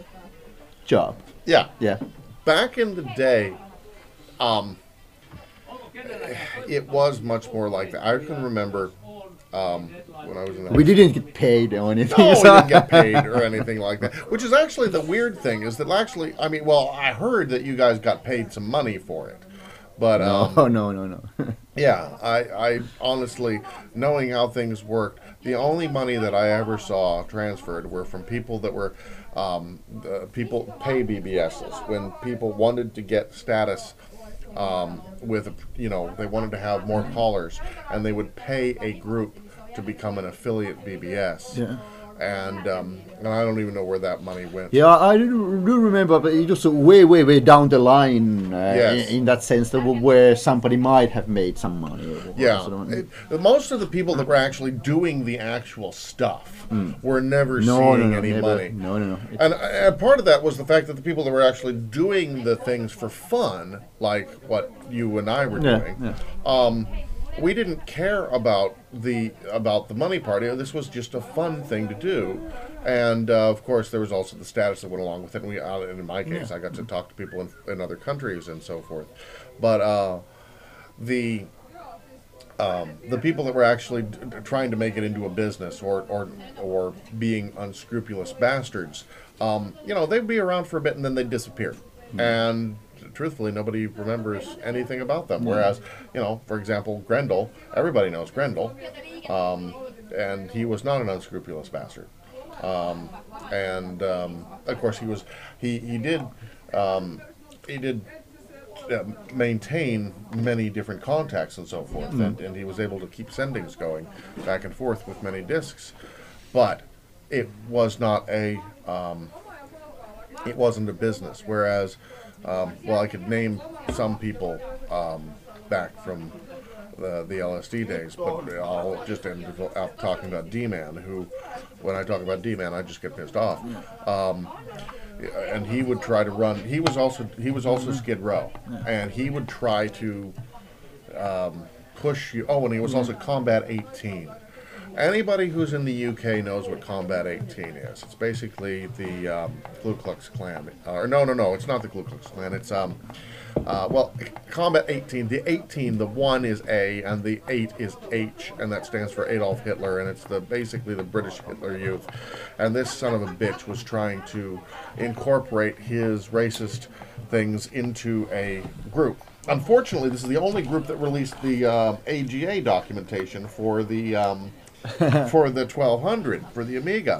job.
Yeah.
Yeah.
Back in the day, um, it was much more like that. I can remember um, when I was in the
We didn't get paid or anything.
No, we
so-
didn't get paid or anything like that. Which is actually the weird thing is that actually, I mean, well, I heard that you guys got paid some money for it, but um,
Oh no no no.
yeah, I, I honestly, knowing how things worked, the only money that I ever saw transferred were from people that were um, uh, people pay B B Ss when people wanted to get status. Um, with, you know, they wanted to have more callers, and they would pay a group to become an affiliate B B S.
Yeah.
And um, and I don't even know where that money went.
Yeah, I do, do remember, but it was way, way, way down the line uh,
Yes.
in, in that sense, that w- where somebody might have made some money. Or
Yeah,
sort of-
it, most of the people that were actually doing the actual stuff were never
no,
seeing
no, no,
any
never.
money.
No, no, no. It-
And, and part of that was the fact that the people that were actually doing the things for fun, like what you and I were
Yeah,
doing,
yeah.
um, we didn't care about the about the money part. You know, this was just a fun thing to do, and uh, of course there was also the status that went along with it. And we, uh, in my case, I got to talk to people in, in other countries and so forth. But uh, the um, the people that were actually d- d- trying to make it into a business or or or being unscrupulous bastards, um, you know, they'd be around for a bit and then they'd disappear. And truthfully, nobody remembers anything about them. Whereas, you know, for example, Grendel, everybody knows Grendel, um, and he was not an unscrupulous bastard. Um, and um, of course, he was he he did um, he did. Uh, maintain many different contacts and so forth, and, and he was able to keep sendings going back and forth with many discs, but it was not a um, it wasn't a business. Whereas, um, well, I could name some people um, back from the, the L S D days, but I'll just end up talking about D-Man, who, when I talk about D-Man, I just get pissed off. Um, and he would try to run. He was also he was also Skid Row, and he would try to um, push you. Oh, and he was also Combat eighteen, Anybody who's in the U K knows what Combat eighteen is. It's basically the um, Ku Klux Klan. Uh, or no, no, no, it's not the Ku Klux Klan. It's um, uh, well, Combat eighteen. The eighteen, the one is A, and the eight is H, and that stands for Adolf Hitler, and it's the basically the British Hitler Youth. And this son of a bitch was trying to incorporate his racist things into a group. Unfortunately, this is the only group that released the uh, A G A documentation for the um, for the twelve hundred for the Amiga.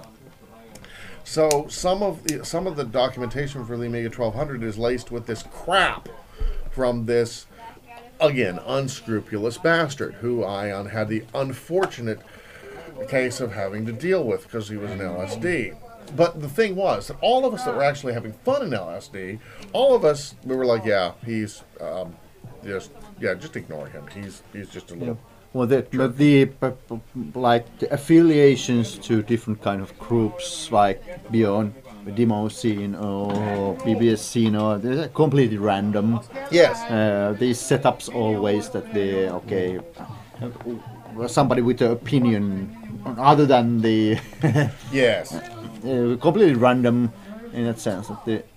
So some of the some of the documentation for the Amiga twelve hundred is laced with this crap from this, again, unscrupulous bastard who I un- had the unfortunate case of having to deal with because he was an L S D. But the thing was that all of us that were actually having fun in L S D, all of us, we were like, yeah, he's um, just, yeah, just ignore him. He's he's just a little...
Yeah. Well, the, but the but, but, like the affiliations to different kind of groups, like Beyond Demo Scene or B B S Scene, or they're completely random.
Yes.
Uh, these setups always that they okay, uh, somebody with an opinion other than the
Yes.
uh, completely random in that sense. That the,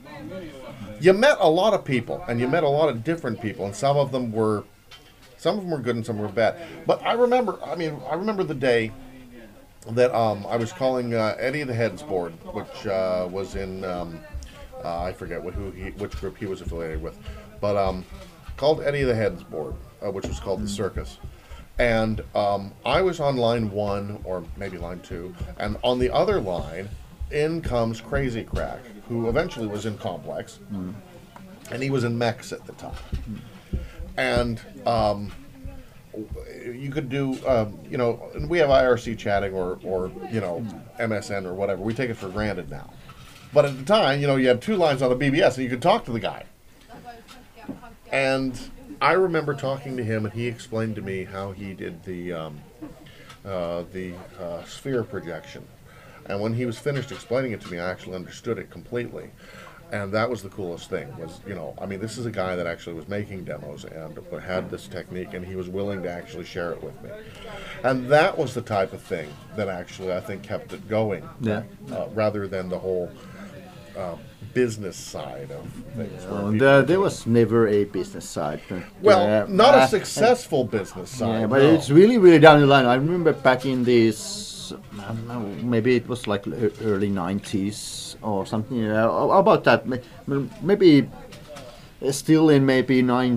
You met a lot of people, and you met a lot of different people, and some of them were, some of them were good and some were bad. But I remember, I mean, I remember the day that um, I was calling uh, Eddie the Heads board, which uh, was in, um, uh, I forget what, who he, which group he was affiliated with, but um, called Eddie the Heads board, uh, which was called the Circus. And um, I was on line one, or maybe line two, and on the other line, in comes Crazy Crack, who eventually was in Complex, mm. and he was in Mex at the time. Mm. And um, you could do, um, you know, we have I R C chatting or, or, you know, M S N or whatever. We take it for granted now. But at the time, you know, you had two lines on the B B S and you could talk to the guy. And I remember talking to him and he explained to me how he did the, um, uh, the uh, sphere projection. And when he was finished explaining it to me, I actually understood it completely. And that was the coolest thing, was, you know, I mean, this is a guy that actually was making demos and had this technique, and he was willing to actually share it with me. And that was the type of thing that actually, I think, kept it going,
yeah.
uh, rather than the whole uh, business side of things.
Yeah, and, uh, there was never a business side. But,
well,
uh,
not
uh,
a successful business side.
Yeah, but
no.
it's really, really down the line. I remember back in this, I don't know, maybe it was like early nineties or something uh, about that. Maybe still in maybe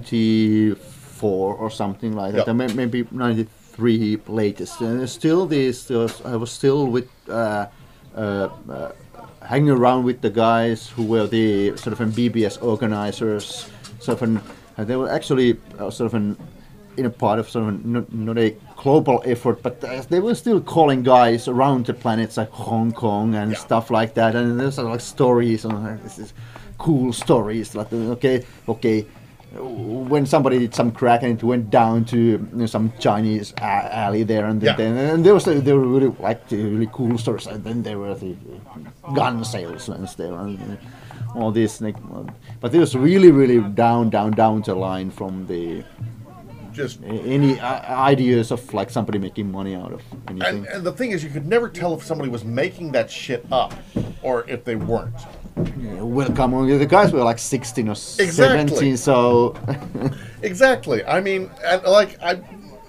ninety-four or something like that.
Yep.
Maybe ninety-three latest. And still, this I was still with uh, uh, uh, hanging around with the guys who were the sort of an B B S organizers. Sort of an, uh, they were actually uh, sort of an in a part of sort of a, not, not a global effort, but uh, they were still calling guys around the planets like Hong Kong and yeah. stuff like that. And there's like stories, and uh, this is cool stories. Like okay, okay, when somebody did some crack and it went down to you know, some Chinese a- alley there, and,
yeah.
then, and there was uh, there were really like the really cool stories. And then there were the gun salesmen there. And, uh, all this, like, but it was really, really down, down, down the line from the.
Just
any uh, ideas of like somebody making money out of anything.
And, and the thing is, you could never tell if somebody was making that shit up or if they weren't.
Yeah, well, come on, the guys were like sixteen or
exactly.
seventeen, so.
Exactly. I mean, and like I,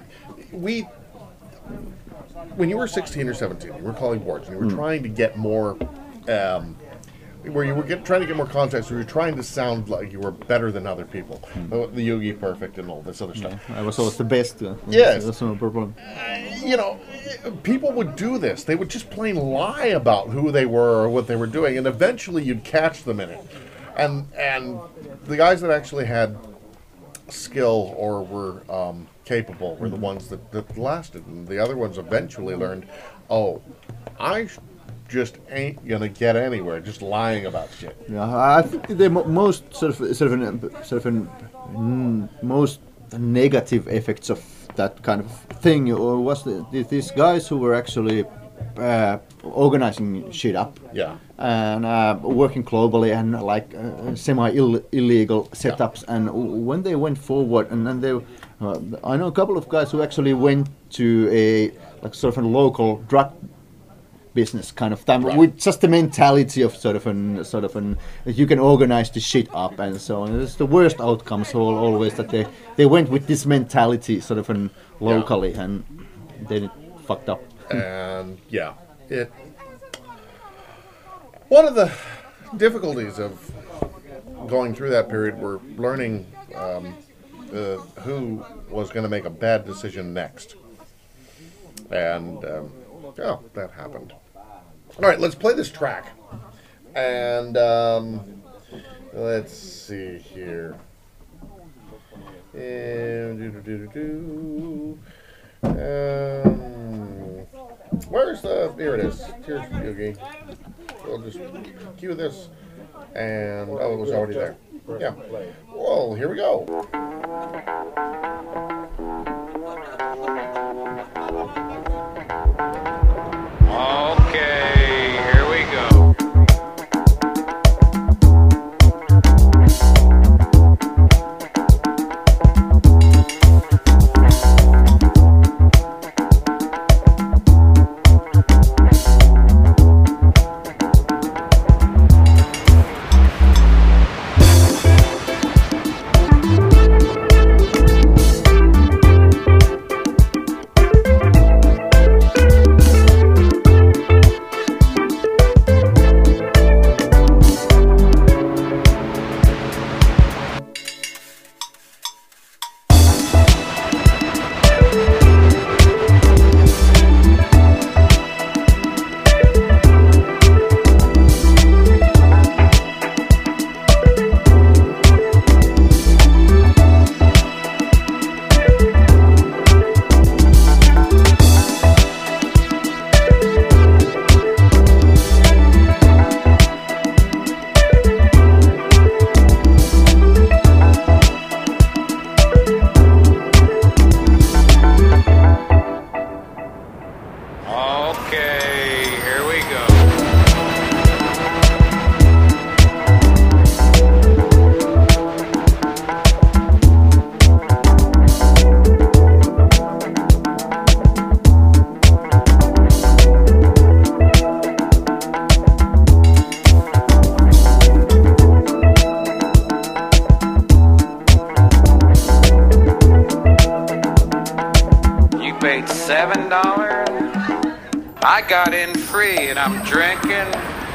we, when you were sixteen or seventeen, you were calling boards and you were mm. trying to get more. Um, where you were get, trying to get more context, where you were trying to sound like you were better than other people. Mm. The Yogi Perfect and all this other stuff.
Yeah, I was always the best. Uh,
yes.
That's no problem.
Uh, you know, people would do this. They would just plain lie about who they were or what they were doing, and eventually you'd catch them in it. And and the guys that actually had skill or were um, capable were the ones that, that lasted. And the other ones eventually learned, oh, I... Sh- just ain't gonna get anywhere just lying about shit.
Yeah, I think the mo- most sort of sort of an, sort of an, mm, most negative effects of that kind of thing was the, the, these guys who were actually uh, organizing shit up.
Yeah.
and uh, working globally and like uh, semi Ill- illegal setups. And w- when they went forward, and then they, uh, I know a couple of guys who actually went to a like sort of a local drug business kind of thing,
Right.
with just the mentality of sort of an sort of an that you can organize the shit up and so on. It's the worst outcomes all, always that they they went with this mentality sort of an locally, and then it fucked up.
And yeah, it. One of the difficulties of going through that period were learning um, uh, who was going to make a bad decision next, and um, oh, that happened. All right, let's play this track, and um, let's see here. And do-do-do-do-do. Um, where's the? Here it is. Here's Yugi. We'll just cue this, and oh, it was already there. Yeah. Well, here we go.
Okay, here we go. Okay, here we go. You paid seven dollars. I got in free and I'm drinking.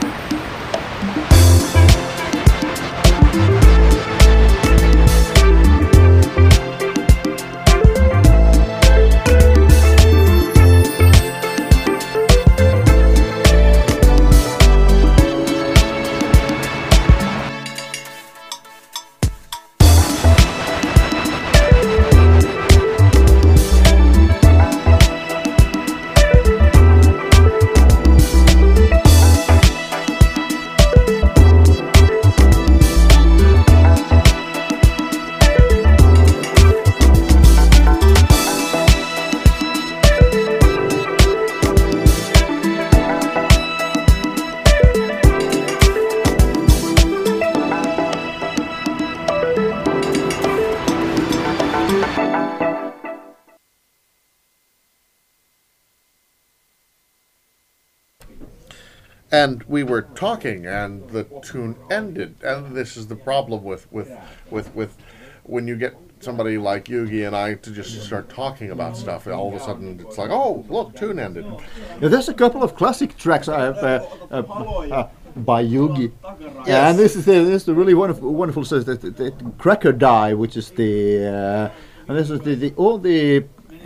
And we were talking, and the tune ended. And this is the problem with with with with when you get somebody like Yugi and I to just start talking about stuff. All of a sudden, it's like, oh, look, tune ended.
Yeah, there's a couple of classic tracks I have uh, uh, uh, by Yugi.
Yes.
Yeah, and this is the, this is the really wonderful wonderful says that the, the Cracker Die, which is the uh, and this is the, the all the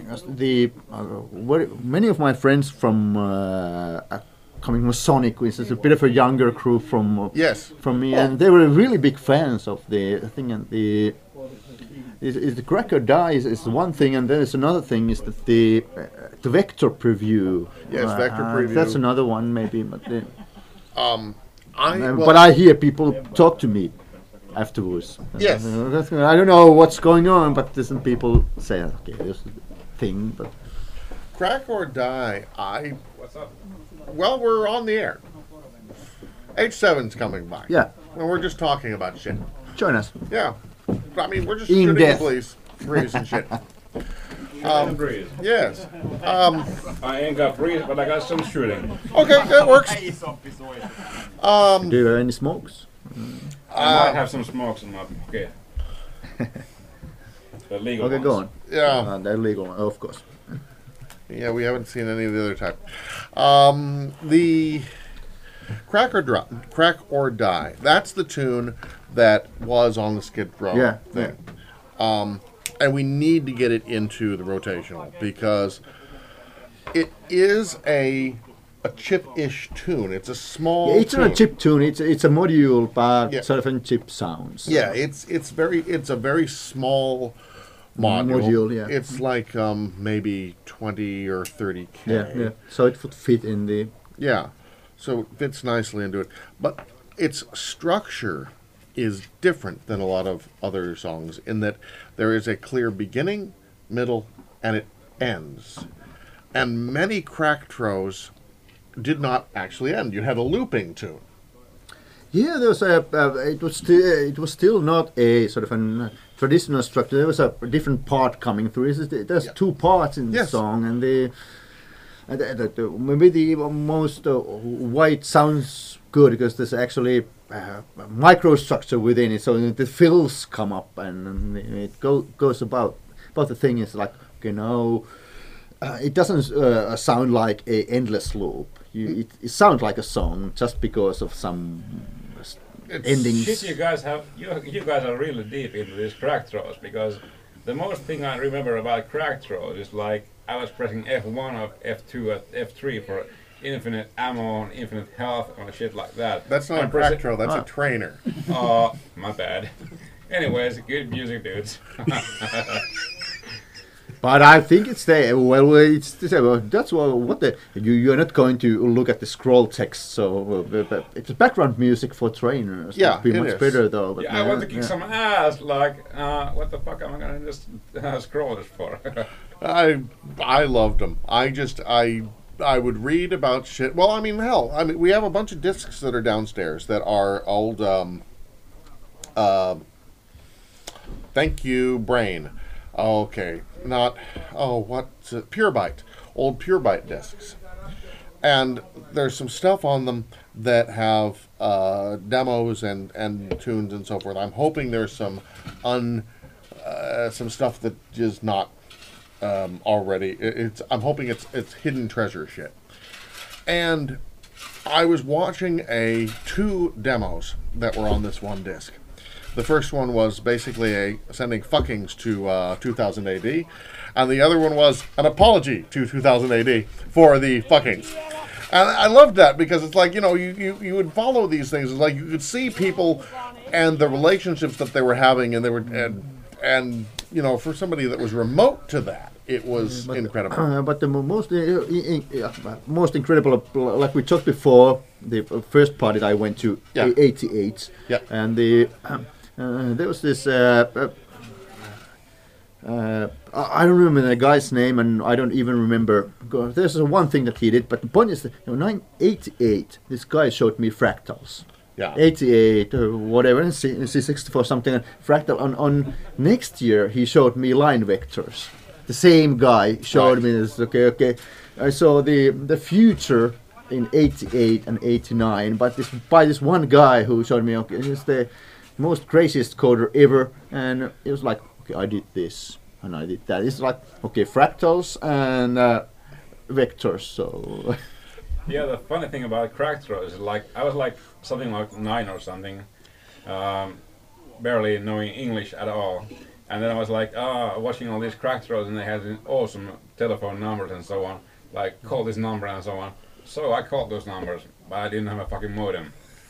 the uh, very, many of my friends from. Uh, coming from Sonic, which is a bit of a younger crew from uh,
Yes.
from me, and they were really big fans of the thing. And the is, is the Cracker Die is, is one thing, and then there's another thing is that the uh, the Vector preview.
Yes, Vector Preview.
That's another one, maybe, but the,
Um, I
uh,
well,
but I hear people talk to me afterwards.
Yes.
Uh, that's, I don't know what's going on, but some people say, okay, there's a thing, but.
Crack or Die. I. Well, we're on the air. H seven's coming by.
Yeah.
Well, we're just talking about shit.
Join us.
Yeah. I mean, we're just
In
shooting
depth.
the police, breeze and shit.
Um, breeze.
Yes. Um,
I ain't got breeze, but I got some shooting.
okay, that works. Um,
Do you have any smokes?
I might have some smokes in my pocket. The legal
Okay,
ones.
go on.
yeah.
Uh, they're legal, of course.
Yeah, we haven't seen any of the other type. Um, the Crack or Drop, Crack or Die. That's the tune that was on the Skid Row
Yeah,
thing. Um, and we need to get it into the rotational because it is a a chip-ish tune. It's a small
Yeah, it's
tune.
not a chip tune. It's it's a module, but
Yeah.
sort of in chip sounds.
Yeah, it's it's very it's a very small module.
Module, yeah.
It's like um, maybe twenty or thirty K.
Yeah, yeah. So it would fit in the.
Yeah, so it fits nicely into it. But its structure is different than a lot of other songs in that there is a clear beginning, middle, and it ends. And many crack throws did not actually end. You had a looping tune.
Yeah, there was a. Uh, it was still. It was still not a sort of a traditional structure. There was a different part coming through. It's- There's
Yeah.
two parts in the
Yes.
song, and the, and the, the, the maybe the most uh, white sounds good because there's actually uh, a microstructure within it, so the fills come up, and, and it go, goes about. But the thing is, like, you know, uh, it doesn't uh, sound like a endless loop. You, it, it sounds like a song just because of some
It's-
endings.
Shit, you guys have you you guys are really deep into these crack throws because the most thing I remember about crack throws is like I was pressing F one or F two or F three for infinite ammo and infinite health and shit like that.
That's not
I'm
a crack
pressing-
throw, that's
Ah.
a trainer.
Oh, my bad. Anyways, good music, dudes.
But I think it's there. Well, it's well, that's what, what the you you're not going to look at the scroll text. So uh, but it's background music for trainers.
Yeah,
It'd be
it
much
is.
better though. But
Yeah, I want to kick
yeah.
some ass. Like, uh, what the fuck am I gonna just uh, scroll this for?
I I loved them. I just I I would read about shit. Well, I mean, hell, I mean, we have a bunch of discs that are downstairs that are old. Um, uh, thank you, brain. Okay, not oh what's it? Pure Byte, old Pure Byte discs, and there's some stuff on them that have uh, demos and and tunes and so forth. I'm hoping there's some un uh, some stuff that is not um, already. It, it's I'm hoping it's it's hidden treasure shit. And I was watching a two demos that were on this one disc. The first one was basically a sending fuckings to uh, two thousand A D, and the other one was an apology to two thousand A D for the fuckings. And I loved that because it's like, you know, you, you, you would follow these things. It's like you could see people and the relationships that they were having, and they were and and you know, for somebody that was remote to that, it was incredible.
Uh, but the mo- most uh, i- i- uh, most incredible, uh, like we talked before, the uh, first party that I went to,
Yeah.
a- eighty-eight,
Yeah.
and the um, uh, there was this. Uh, uh, uh, I I don't remember the guy's name, and I don't even remember. go- There's one thing that he did, but the point is, that, you know, nine eighty-eight. This guy showed me fractals.
Yeah.
eighty-eight or whatever, and C sixty-four something. And fractal on on next year he showed me line vectors. The same guy showed
Right.
me this. Okay, okay. I saw the the future in eighty-eight and eighty-nine, but this by this one guy who showed me. Okay, he's the most craziest coder ever, and it was like, okay, I did this and I did that. It's like, okay, fractals and uh, vectors. So
Yeah, the funny thing about crack throws is like I was like something like nine or something, um, barely knowing English at all, and then I was like, ah, watching all these crack throws, and they had these awesome telephone numbers and so on, like call this number and so on. So I called those numbers, but I didn't have a fucking modem.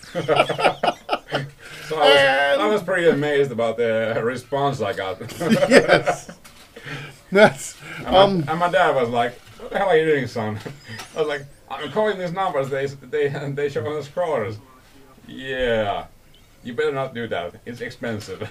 So I was, I was pretty amazed about the response I got.
Yes. That's
And my,
um.
and my dad was like, "What the hell are you doing, son?" I was like, "I'm calling these numbers. They they they show on the scrollers." Yeah, you better not do that. It's expensive.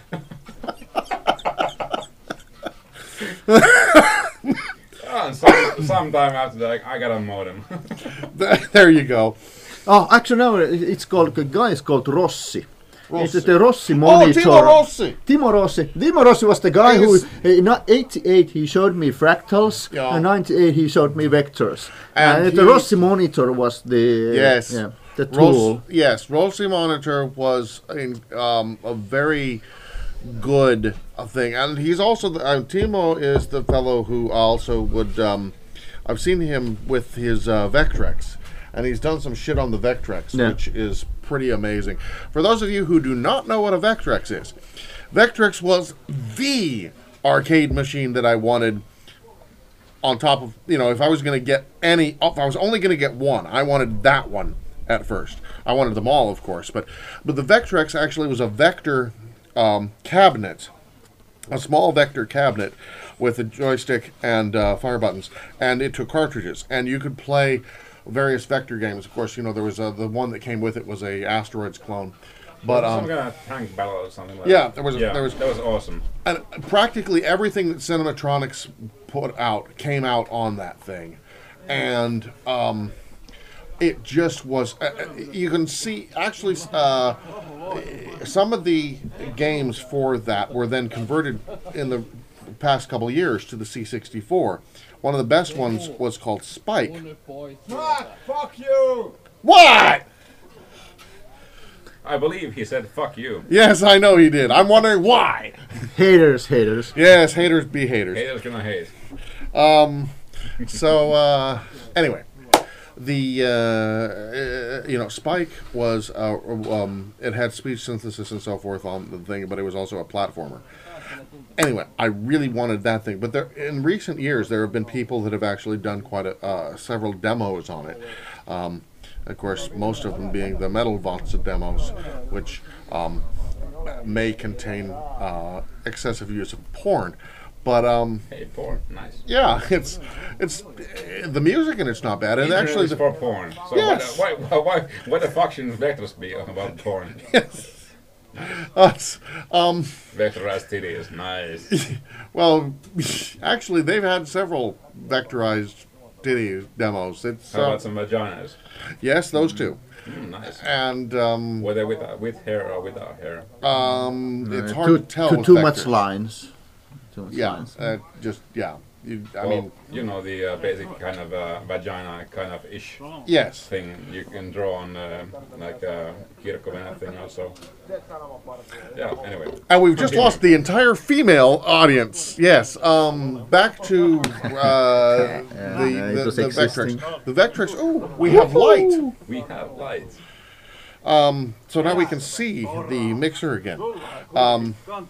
Oh, and some, sometime after that, I got a modem.
There you go.
Oh, actually, no. it- It's called the guy is called Rossi.
Rossi.
It's the Rossi
Oh,
monitor.
Timo Rossi.
Timo Rossi. Timo Rossi was the guy who,
Yes.
in eighty-eight, he showed me fractals,
Yeah.
and ninety-eight, he showed me vectors.
And
And the
he-
Rossi monitor was the
Yes.
yeah, the
Ros-
tool.
yes, Rossi Monitor was in, um, a very good uh, thing, and he's also the, uh, Timo is the fellow who also would. Um, I've seen him with his uh, Vectrex, and he's done some shit on the Vectrex,
Yeah.
which is pretty amazing. For those of you who do not know what a Vectrex is, Vectrex was the arcade machine that I wanted. On top of, you know, if I was going to get any, if I was only going to get one, I wanted that one at first. I wanted them all, of course, but but the Vectrex actually was a vector um, cabinet, a small vector cabinet with a joystick and uh, fire buttons, and it took cartridges, and you could play various vector games. Of course, you know there was a, the one that came with it was a Asteroids clone, but
some
um,
kind of tank battle or something like
yeah,
that.
there was a-
yeah,
there was-
that was awesome.
and practically everything that Cinematronics put out came out on that thing, and um, it just was. Uh, uh, you can see actually uh, some of the games for that were then converted in the past couple of years to the C sixty-four. One of the best ones was called Spike.
Fuck you!
What?
I believe he said "fuck you."
Yes, I know he did. I'm wondering why.
Haters, haters.
Yes, haters be haters.
Haters gonna hate.
Um, so uh, anyway, the uh, uh, you know Spike was uh, um, it had speech synthesis and so forth on the thing, but it was also a platformer. Anyway, I really wanted that thing, but there in recent years there have been people that have actually done quite a uh, several demos on it. Um, of course, most of them being the Metal Vatsa demos, which um, may contain uh, excessive use of porn. But um,
Hey, porn, nice.
yeah, it's it's the music and it's not bad. And
Internet
actually,
is
the,
for porn. So
Yes.
why, why, why, why the fuck shouldn't Vectors be about porn?
us, um,
Vectorized titties, nice.
well, actually, they've had several vectorized titty demos. It's
How
uh,
about some vaginas?
yes, those two,
Mm, nice.
and um,
Were they with with hair or without hair?
um, it's
Uh,
hard
too,
to tell.
Too,
with
too much
vectors.
lines. Too much
Yeah,
lines.
uh, just yeah. You, I
well,
mean,
you know the uh, basic kind of uh, vagina kind of ish
yes.
thing you can draw on uh, like a Kirkkovena thing also. Yeah. Anyway.
And we've just
Continue.
lost the entire female audience. Yes. Um, back to uh, the,
yeah, it
the,
was
the
existing.
Vectrex. The Vectrex. Oh, we have light.
We have lights.
Um, so now we can see the mixer again. Um,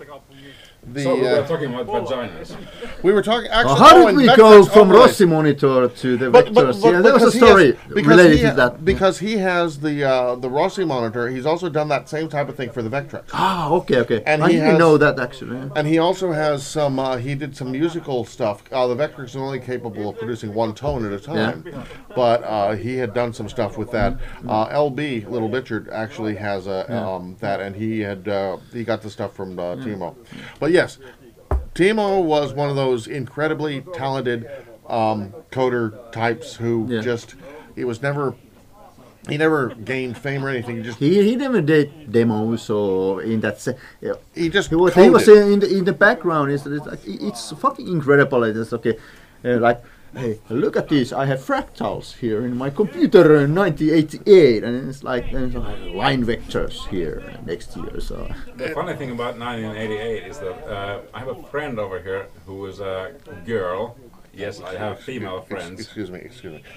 the
So we were
uh,
talking about vaginas.
we were talking actually.
Uh, how
oh,
did
and
we
Vectrex
go from
overlays.
Rossi monitor to the
But,
vectors?
but, but
yeah, there was a
because he
story
has- because
related
he
to
ha-
that.
Because he has the uh, the Rossi monitor, he's also done that same type of thing for the Vectrex.
Ah, okay, okay.
And
I
he
didn't
has-
know that actually.
And he also has some. Uh, he did some musical stuff. Uh, the Vectrex is only capable of producing one tone at a time, but uh, he had done some stuff with that. Uh, L B Little Bichard actually has a um, that, and he had uh, he got the stuff from uh, Timo. But yes, Timo was one of those incredibly talented um, coder types who
Yeah.
just he was never he never gained fame or anything. He just
He he never did demos or in that se- yeah.
he just
He was, he was
coded.
in the in the background. It's, it's, like, it's fucking incredible. It's okay, uh, like hey, look at this. I have fractals here in my computer in nineteen eighty-eight, and it's like there's like line vectors here next year. So
The funny thing about nineteen eighty-eight is that uh, I have a friend over here who is a girl. Yes, I have female friends.
Excuse me, excuse me.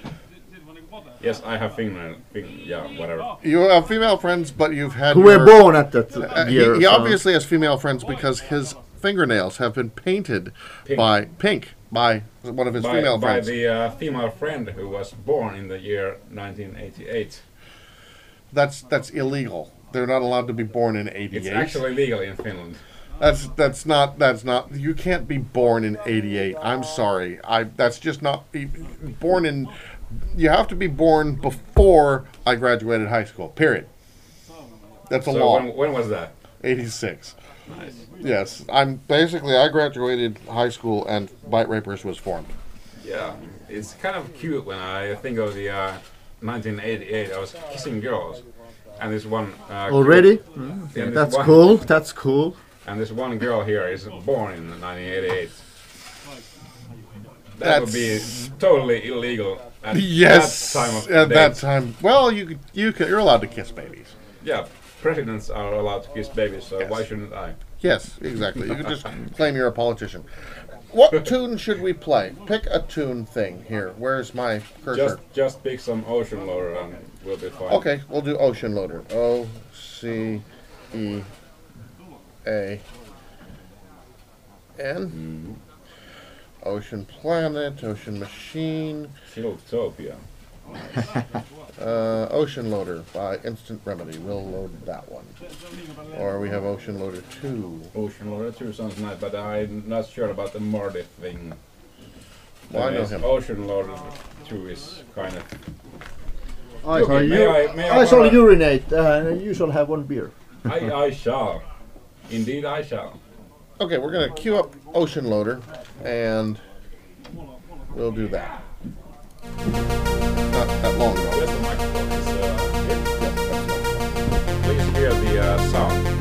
Yes, I have female. Fem- yeah, whatever.
You have female friends, but you've had
who were
your-
born at that
Uh, he
year.
he
so-
obviously has female friends because his fingernails have been painted
Pink.
by pink by one of his
By,
female
by
friends.
the uh, female friend who was born in the year nineteen eighty-eight.
That's that's illegal. They're not allowed to be born in
It's
eighty-eight.
actually legal in Finland.
That's that's not that's not. You can't be born in eighty-eight. I'm sorry. I that's just not be born in. You have to be born before I graduated high school. Period. That's a
So
law.
when, when was that?
eighty-six.
Nice.
Yes, I'm basically I graduated high school and Bite Rapers was formed.
Yeah, it's kind of cute when I think of the uh, nineteen eighty-eight, I was kissing girls, and this one uh,
Already?
girl- and this
That's
one-
cool. That's cool.
And this one girl here is born in nineteen eighty-eight. That would be totally illegal at
Yes,
that time of
at
day.
that time. Well, you could, you could, you're allowed to kiss babies.
Yeah, presidents are allowed to kiss babies, so
Yes.
why shouldn't I?
Yes, exactly. You could just claim you're a politician. What tune should we play? Pick a tune thing here. Where's my cursor?
Just just pick some ocean loader and we'll be fine.
Okay, we'll do Ocean Loader. O C E A N. Ocean Planet, Ocean Machine,
Philtopia.
uh, Ocean Loader by Instant Remedy. We'll load that one. Or we have Ocean Loader two.
Ocean loader two sounds nice, but I'm not sure about the Marty thing.
Well, I know
Anyways,
him.
Ocean loader two is kind of.
I
Okay,
shall,
may
u-
I- may I
I shall
borrow-
urinate. Uh, you shall have one beer.
I, I shall. Indeed, I shall.
Okay, we're going to queue up Ocean Loader, and we'll do that. Not that long ago.
Just the microphone is uh, here.
Yeah, that's
Please hear the uh, sound.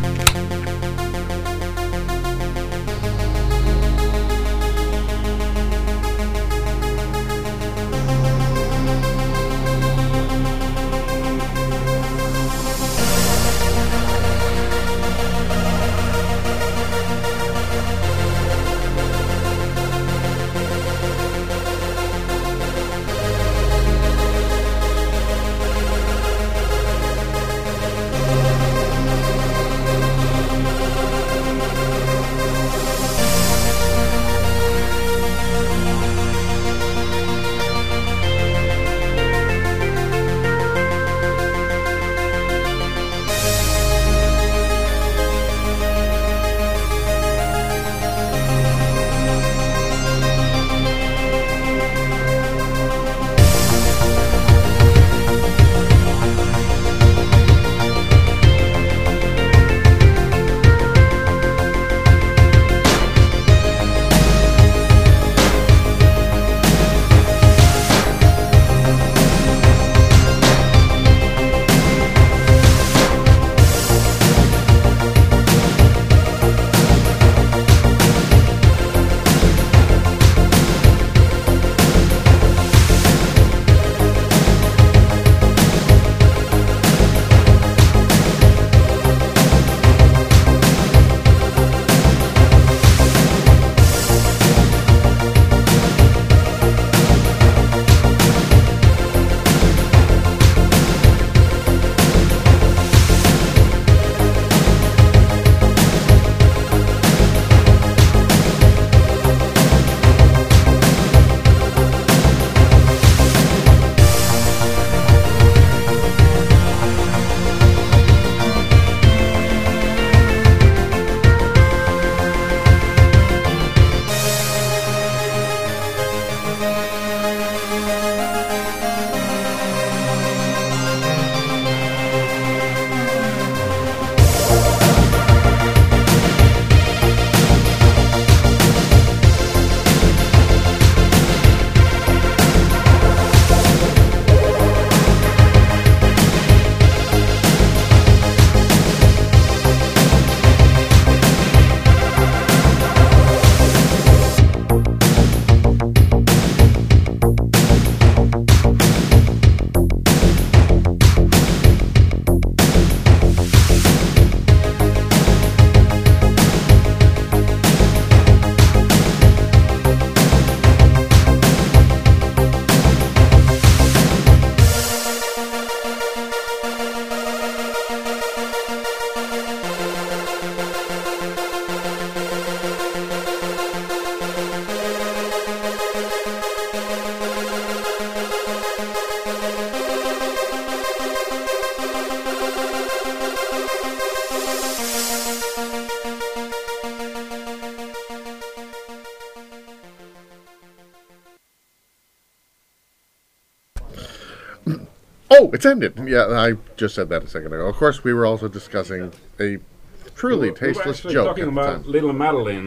Oh, it's ended. Yeah, I just said that a second ago. Of course, we were also discussing a truly
We were
tasteless
actually
joke
talking
at the
about
time.
little Madeline.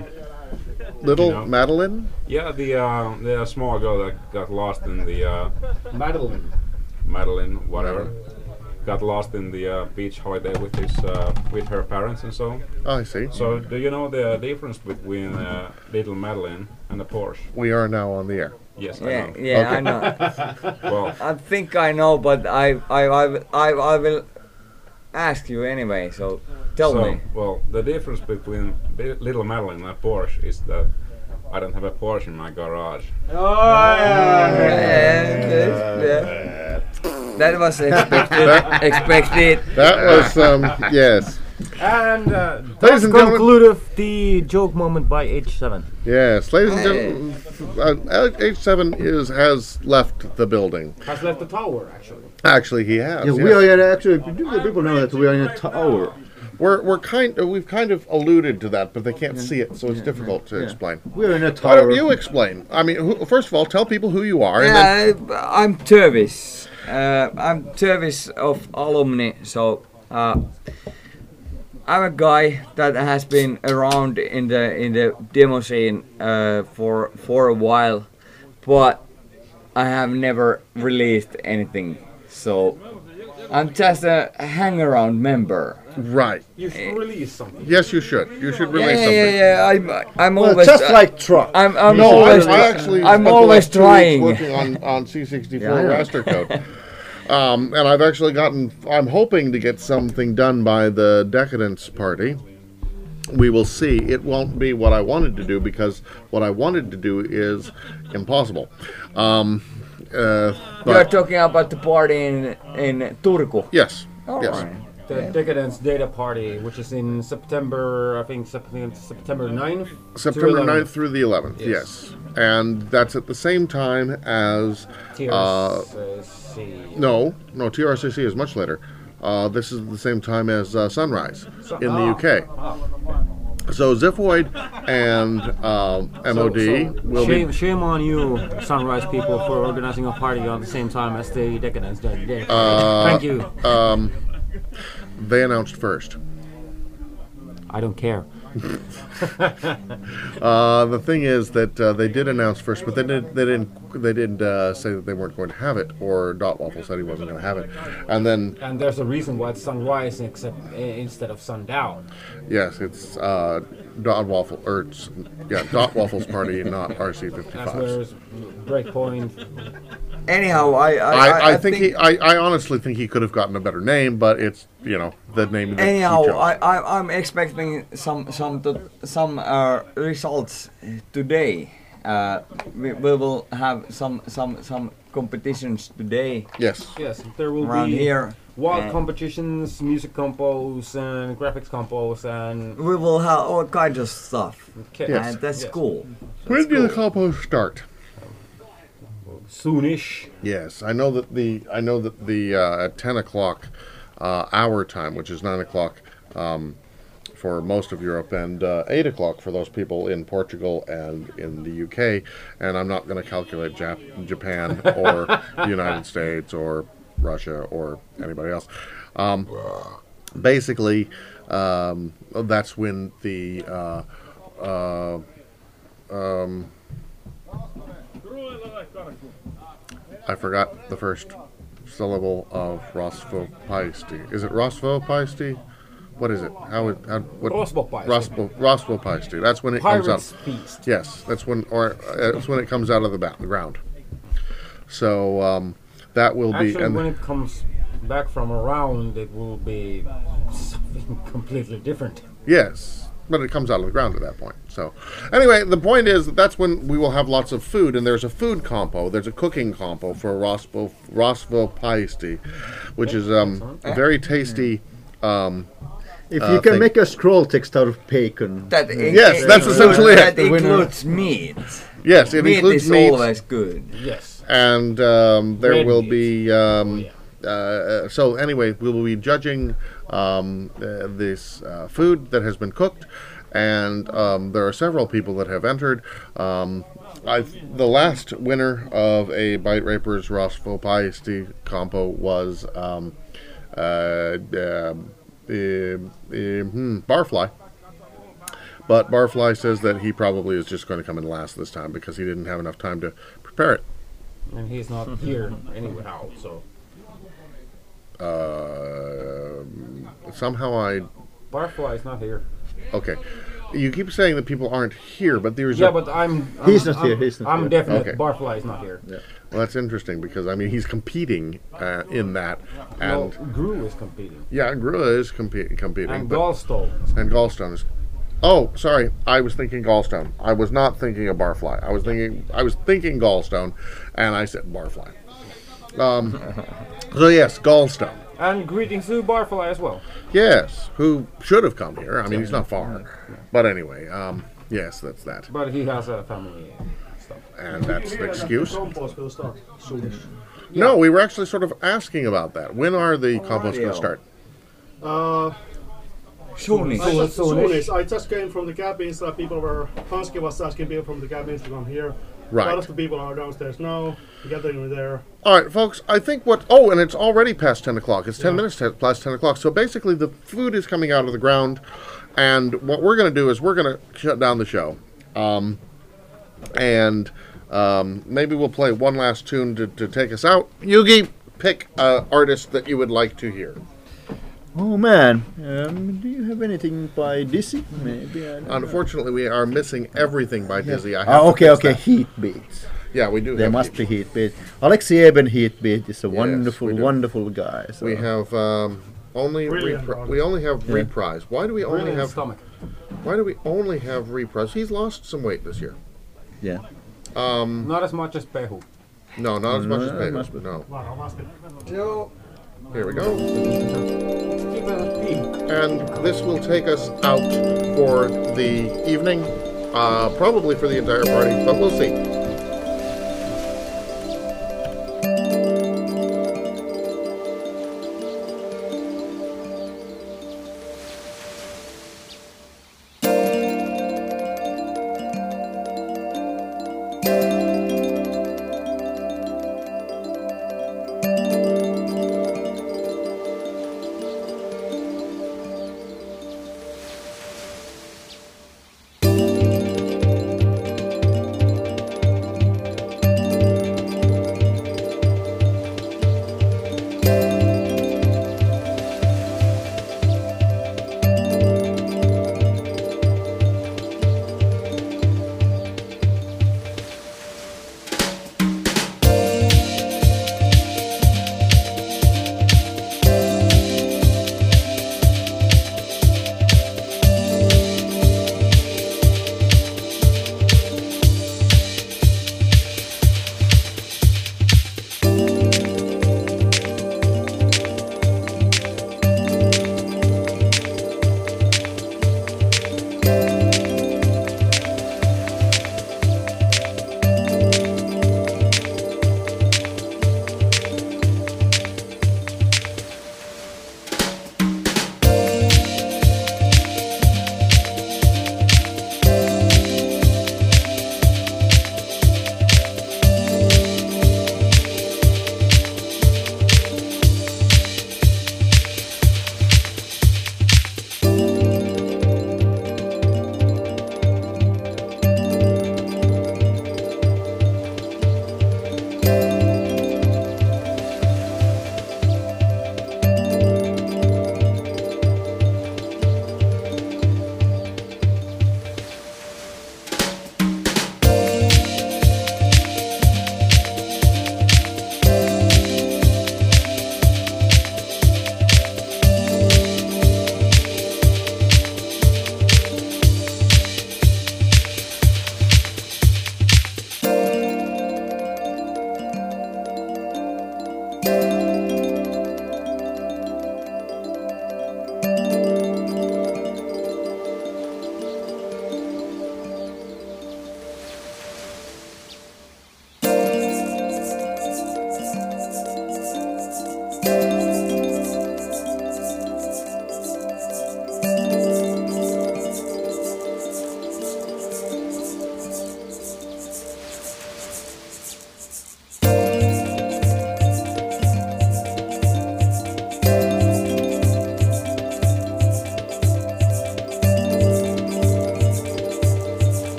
Little
you know.
Madeline?
Yeah, the uh, the small girl that got lost in the uh,
Madeline.
Madeline, whatever, got lost in the uh, beach holiday with his uh, with her parents and so.
Oh, I see.
So, do you know the difference between uh, little Madeline and a Porsche?
We are now on the air.
Yes, I
Yeah,
know.
yeah,
Okay.
I know.
Well,
I think I know, but I, I, I, will- I, I will ask you anyway. So tell
so,
me.
well, the difference between li- little Madeline and a Porsche is that I don't have a Porsche in my garage.
Yeah, that was expected. expected.
That was, um, yes.
And uh,
Ladies
let's
and gentlemen.
conclude with the joke moment by H seven.
Yes, ladies and gentlemen, uh, H seven is has left the building.
Has left the tower, actually.
Actually, he has.
Yeah,
yes.
we are in actually. Do the people know that we are in a tower?
We're we're kind uh, we've kind of alluded to that, but they can't see it, so it's difficult to explain.
We are in a
Why
tower.
don't you explain? I mean, who, first of all, tell people who you are, and then
Yeah, I'm Tervis. Uh, I'm Tervis of Alumni. So uh, I'm a guy that has been around in the in the demo scene uh, for for a while, but I have never released anything. So I'm just a hang around member.
right.
You should release something.
Yes, you should. You should
Yeah,
release
yeah,
something.
yeah, yeah. I'm I'm
Well,
always
just
uh,
like truck.
I'm I'm
No, I,
always
I actually
I'm
spent the
always
last two weeks
trying.
working on on C sixty-four
Yeah, I know.
raster code. Um, and I've actually gotten. I'm hoping to get something done by the Decadence party. We will see. It won't be what I wanted to do because what I wanted to do is impossible. Um, uh,
You are
but
talking about the party in in Turku.
yes,
All
yes.
right.
The Decadence Data Party, which is in September, I think Sep- September ninth. to
September
eleventh.
ninth through the eleventh, yes.
Yes.
And that's at the same time as.
T
Uh,
R C.
no, no, T R C C is much later. Uh, this is the same time as uh, Sunrise
So-
in the
oh,
U K. So Ziphoid and um, M O D
So- so
will
shame,
be.
shame on you, Sunrise people, for organizing a party on the same time as the Decadence Data Party.
Uh,
Thank you.
Um, they announced first.
I don't care.
Uh, the thing is that uh, they did announce first, but they did they didn't they didn't uh, say that they weren't going to have it, or Dot Waffle said he wasn't going to have it, and then
And there's a reason why it's sunrise except, uh, instead of sundown.
yes, it's uh, Dot Waffle or it's, yeah Dot Waffle's party, not R C
That's
fifty-five.
where it's breakpoint.
Anyhow, I I,
I, I, think, he I, I honestly think he could have gotten a better name, but it's you know the name that he
anyhow
chose.
I, I I'm expecting some some to, some uh, results today. Uh, we, we will have some some some competitions today
Yes.
Yes, there will
around
be
here.
wild
And
competitions, music compos, and graphics compos, and
we will have all kinds of stuff,
okay.
Yes.
and that's
Yes.
cool.
When did the compo start?
soonish.
Yes, I know that the I know that the uh, at ten o'clock uh, our time, which is nine o'clock um, for most of Europe, and uh, eight o'clock for those people in Portugal and in the U K. And I'm not going to calculate Jap- Japan or the United States or Russia or anybody else. Um, basically, um, that's when the uh, uh, um, I forgot the first syllable of Rosvopaisty. Is it Rosvopaisty? What is it? How it? How, what?
Rosvopaisty.
Rosvo, Rosvopaisty. That's when it comes
Pirates
out.
Feast.
Yes, that's when, or uh, that's when it comes out of the, ba- the ground. So um, that will be.
Actually,
And
when it comes back from around, it will be something completely different.
yes, but it comes out of the ground at that point. So anyway, the point is that that's when we will have lots of food, and there's a food compo. There's a cooking compo for Rosvo Rosvopaisty, which is um, a very tasty. Um,
If
Uh,
you can
thing.
make a scroll text out of bacon.
That in-
Yes,
in-
that's
includes-
essentially it.
That
The winner.
includes meat.
yes, it
meat
includes
is
meat.
always good.
Yes.
And um, there
Red
will
meat.
be. Um,
Oh,
uh, so anyway, we will be judging um, uh, this uh, food that has been cooked, and um, there are several people that have entered. Um, I've, the last winner of a Bite Rapers Rosvopaisty compo was um, uh, um, uh, uh, hmm, Barfly. But Barfly says that he probably is just going to come in last this time because he didn't have enough time to prepare it.
And he's not here anyhow, so.
Uh, somehow I.
Barfly is not here.
Okay. You keep saying that people aren't here, but there's.
Yeah,
a,
but I'm. I'm
He's not
I'm,
here, he's not
I'm
here.
definite.
Okay.
Barfly is not here.
Yeah.
Well, that's interesting because I mean he's competing uh, in that, and
No, Gru is competing.
yeah, Grua is compe- competing,
And
but-
Gallstone.
and Gallstone is. Oh, sorry, I was thinking Gallstone. I was not thinking of Barfly. I was thinking I was thinking Gallstone, and I said Barfly. Um, so yes, Gallstone.
And greetings to Barfly as well.
Yes, who should have come here. I mean, he's not far, but anyway, um, yes, that's that,
But he has a family stuff.
and that's the excuse.
Compost will start soonish.
No, we were actually sort of asking about that. When are the compost going to start?
Uh,
Soonish.
I just,
Soonish.
soonish. I just came from the cabins that people were, Hanski was asking people from the cabins to come here. A
Right.
lot of the people are downstairs now, gathering there.
All right, folks. I think what. Oh, and it's already past ten o'clock. It's ten minutes to, past ten o'clock. So basically, the food is coming out of the ground, and what we're going to do is we're going to shut down the show, um, and um, maybe we'll play one last tune to, to take us out. Yugi, pick an artist that you would like to hear.
Oh man, um, do you have anything by Dizzy? Maybe. I don't know.
Unfortunately, we are missing everything by Dizzy. I have
Oh,
to
okay,
fix
okay.
that.
Heat beats.
Yeah, we do.
There
have
must
heat.
be heat beat. Alexi Eben heat beat is a wonderful,
we do.
wonderful guy. So.
We have um, only
Brilliant
repri-
artist.
we only have
Yeah.
reprise. Why do we only
Brilliant
have
stomach.
Why do we only have reprise? He's lost some weight this year.
Yeah.
Um,
Not as much as Pehu.
no, not as much as
No,
Pedro.
must be.
No.
Wow, must be.
Here we go.
Keep a peek.
And this will take us out for the evening, uh, probably for the entire party, but we'll see.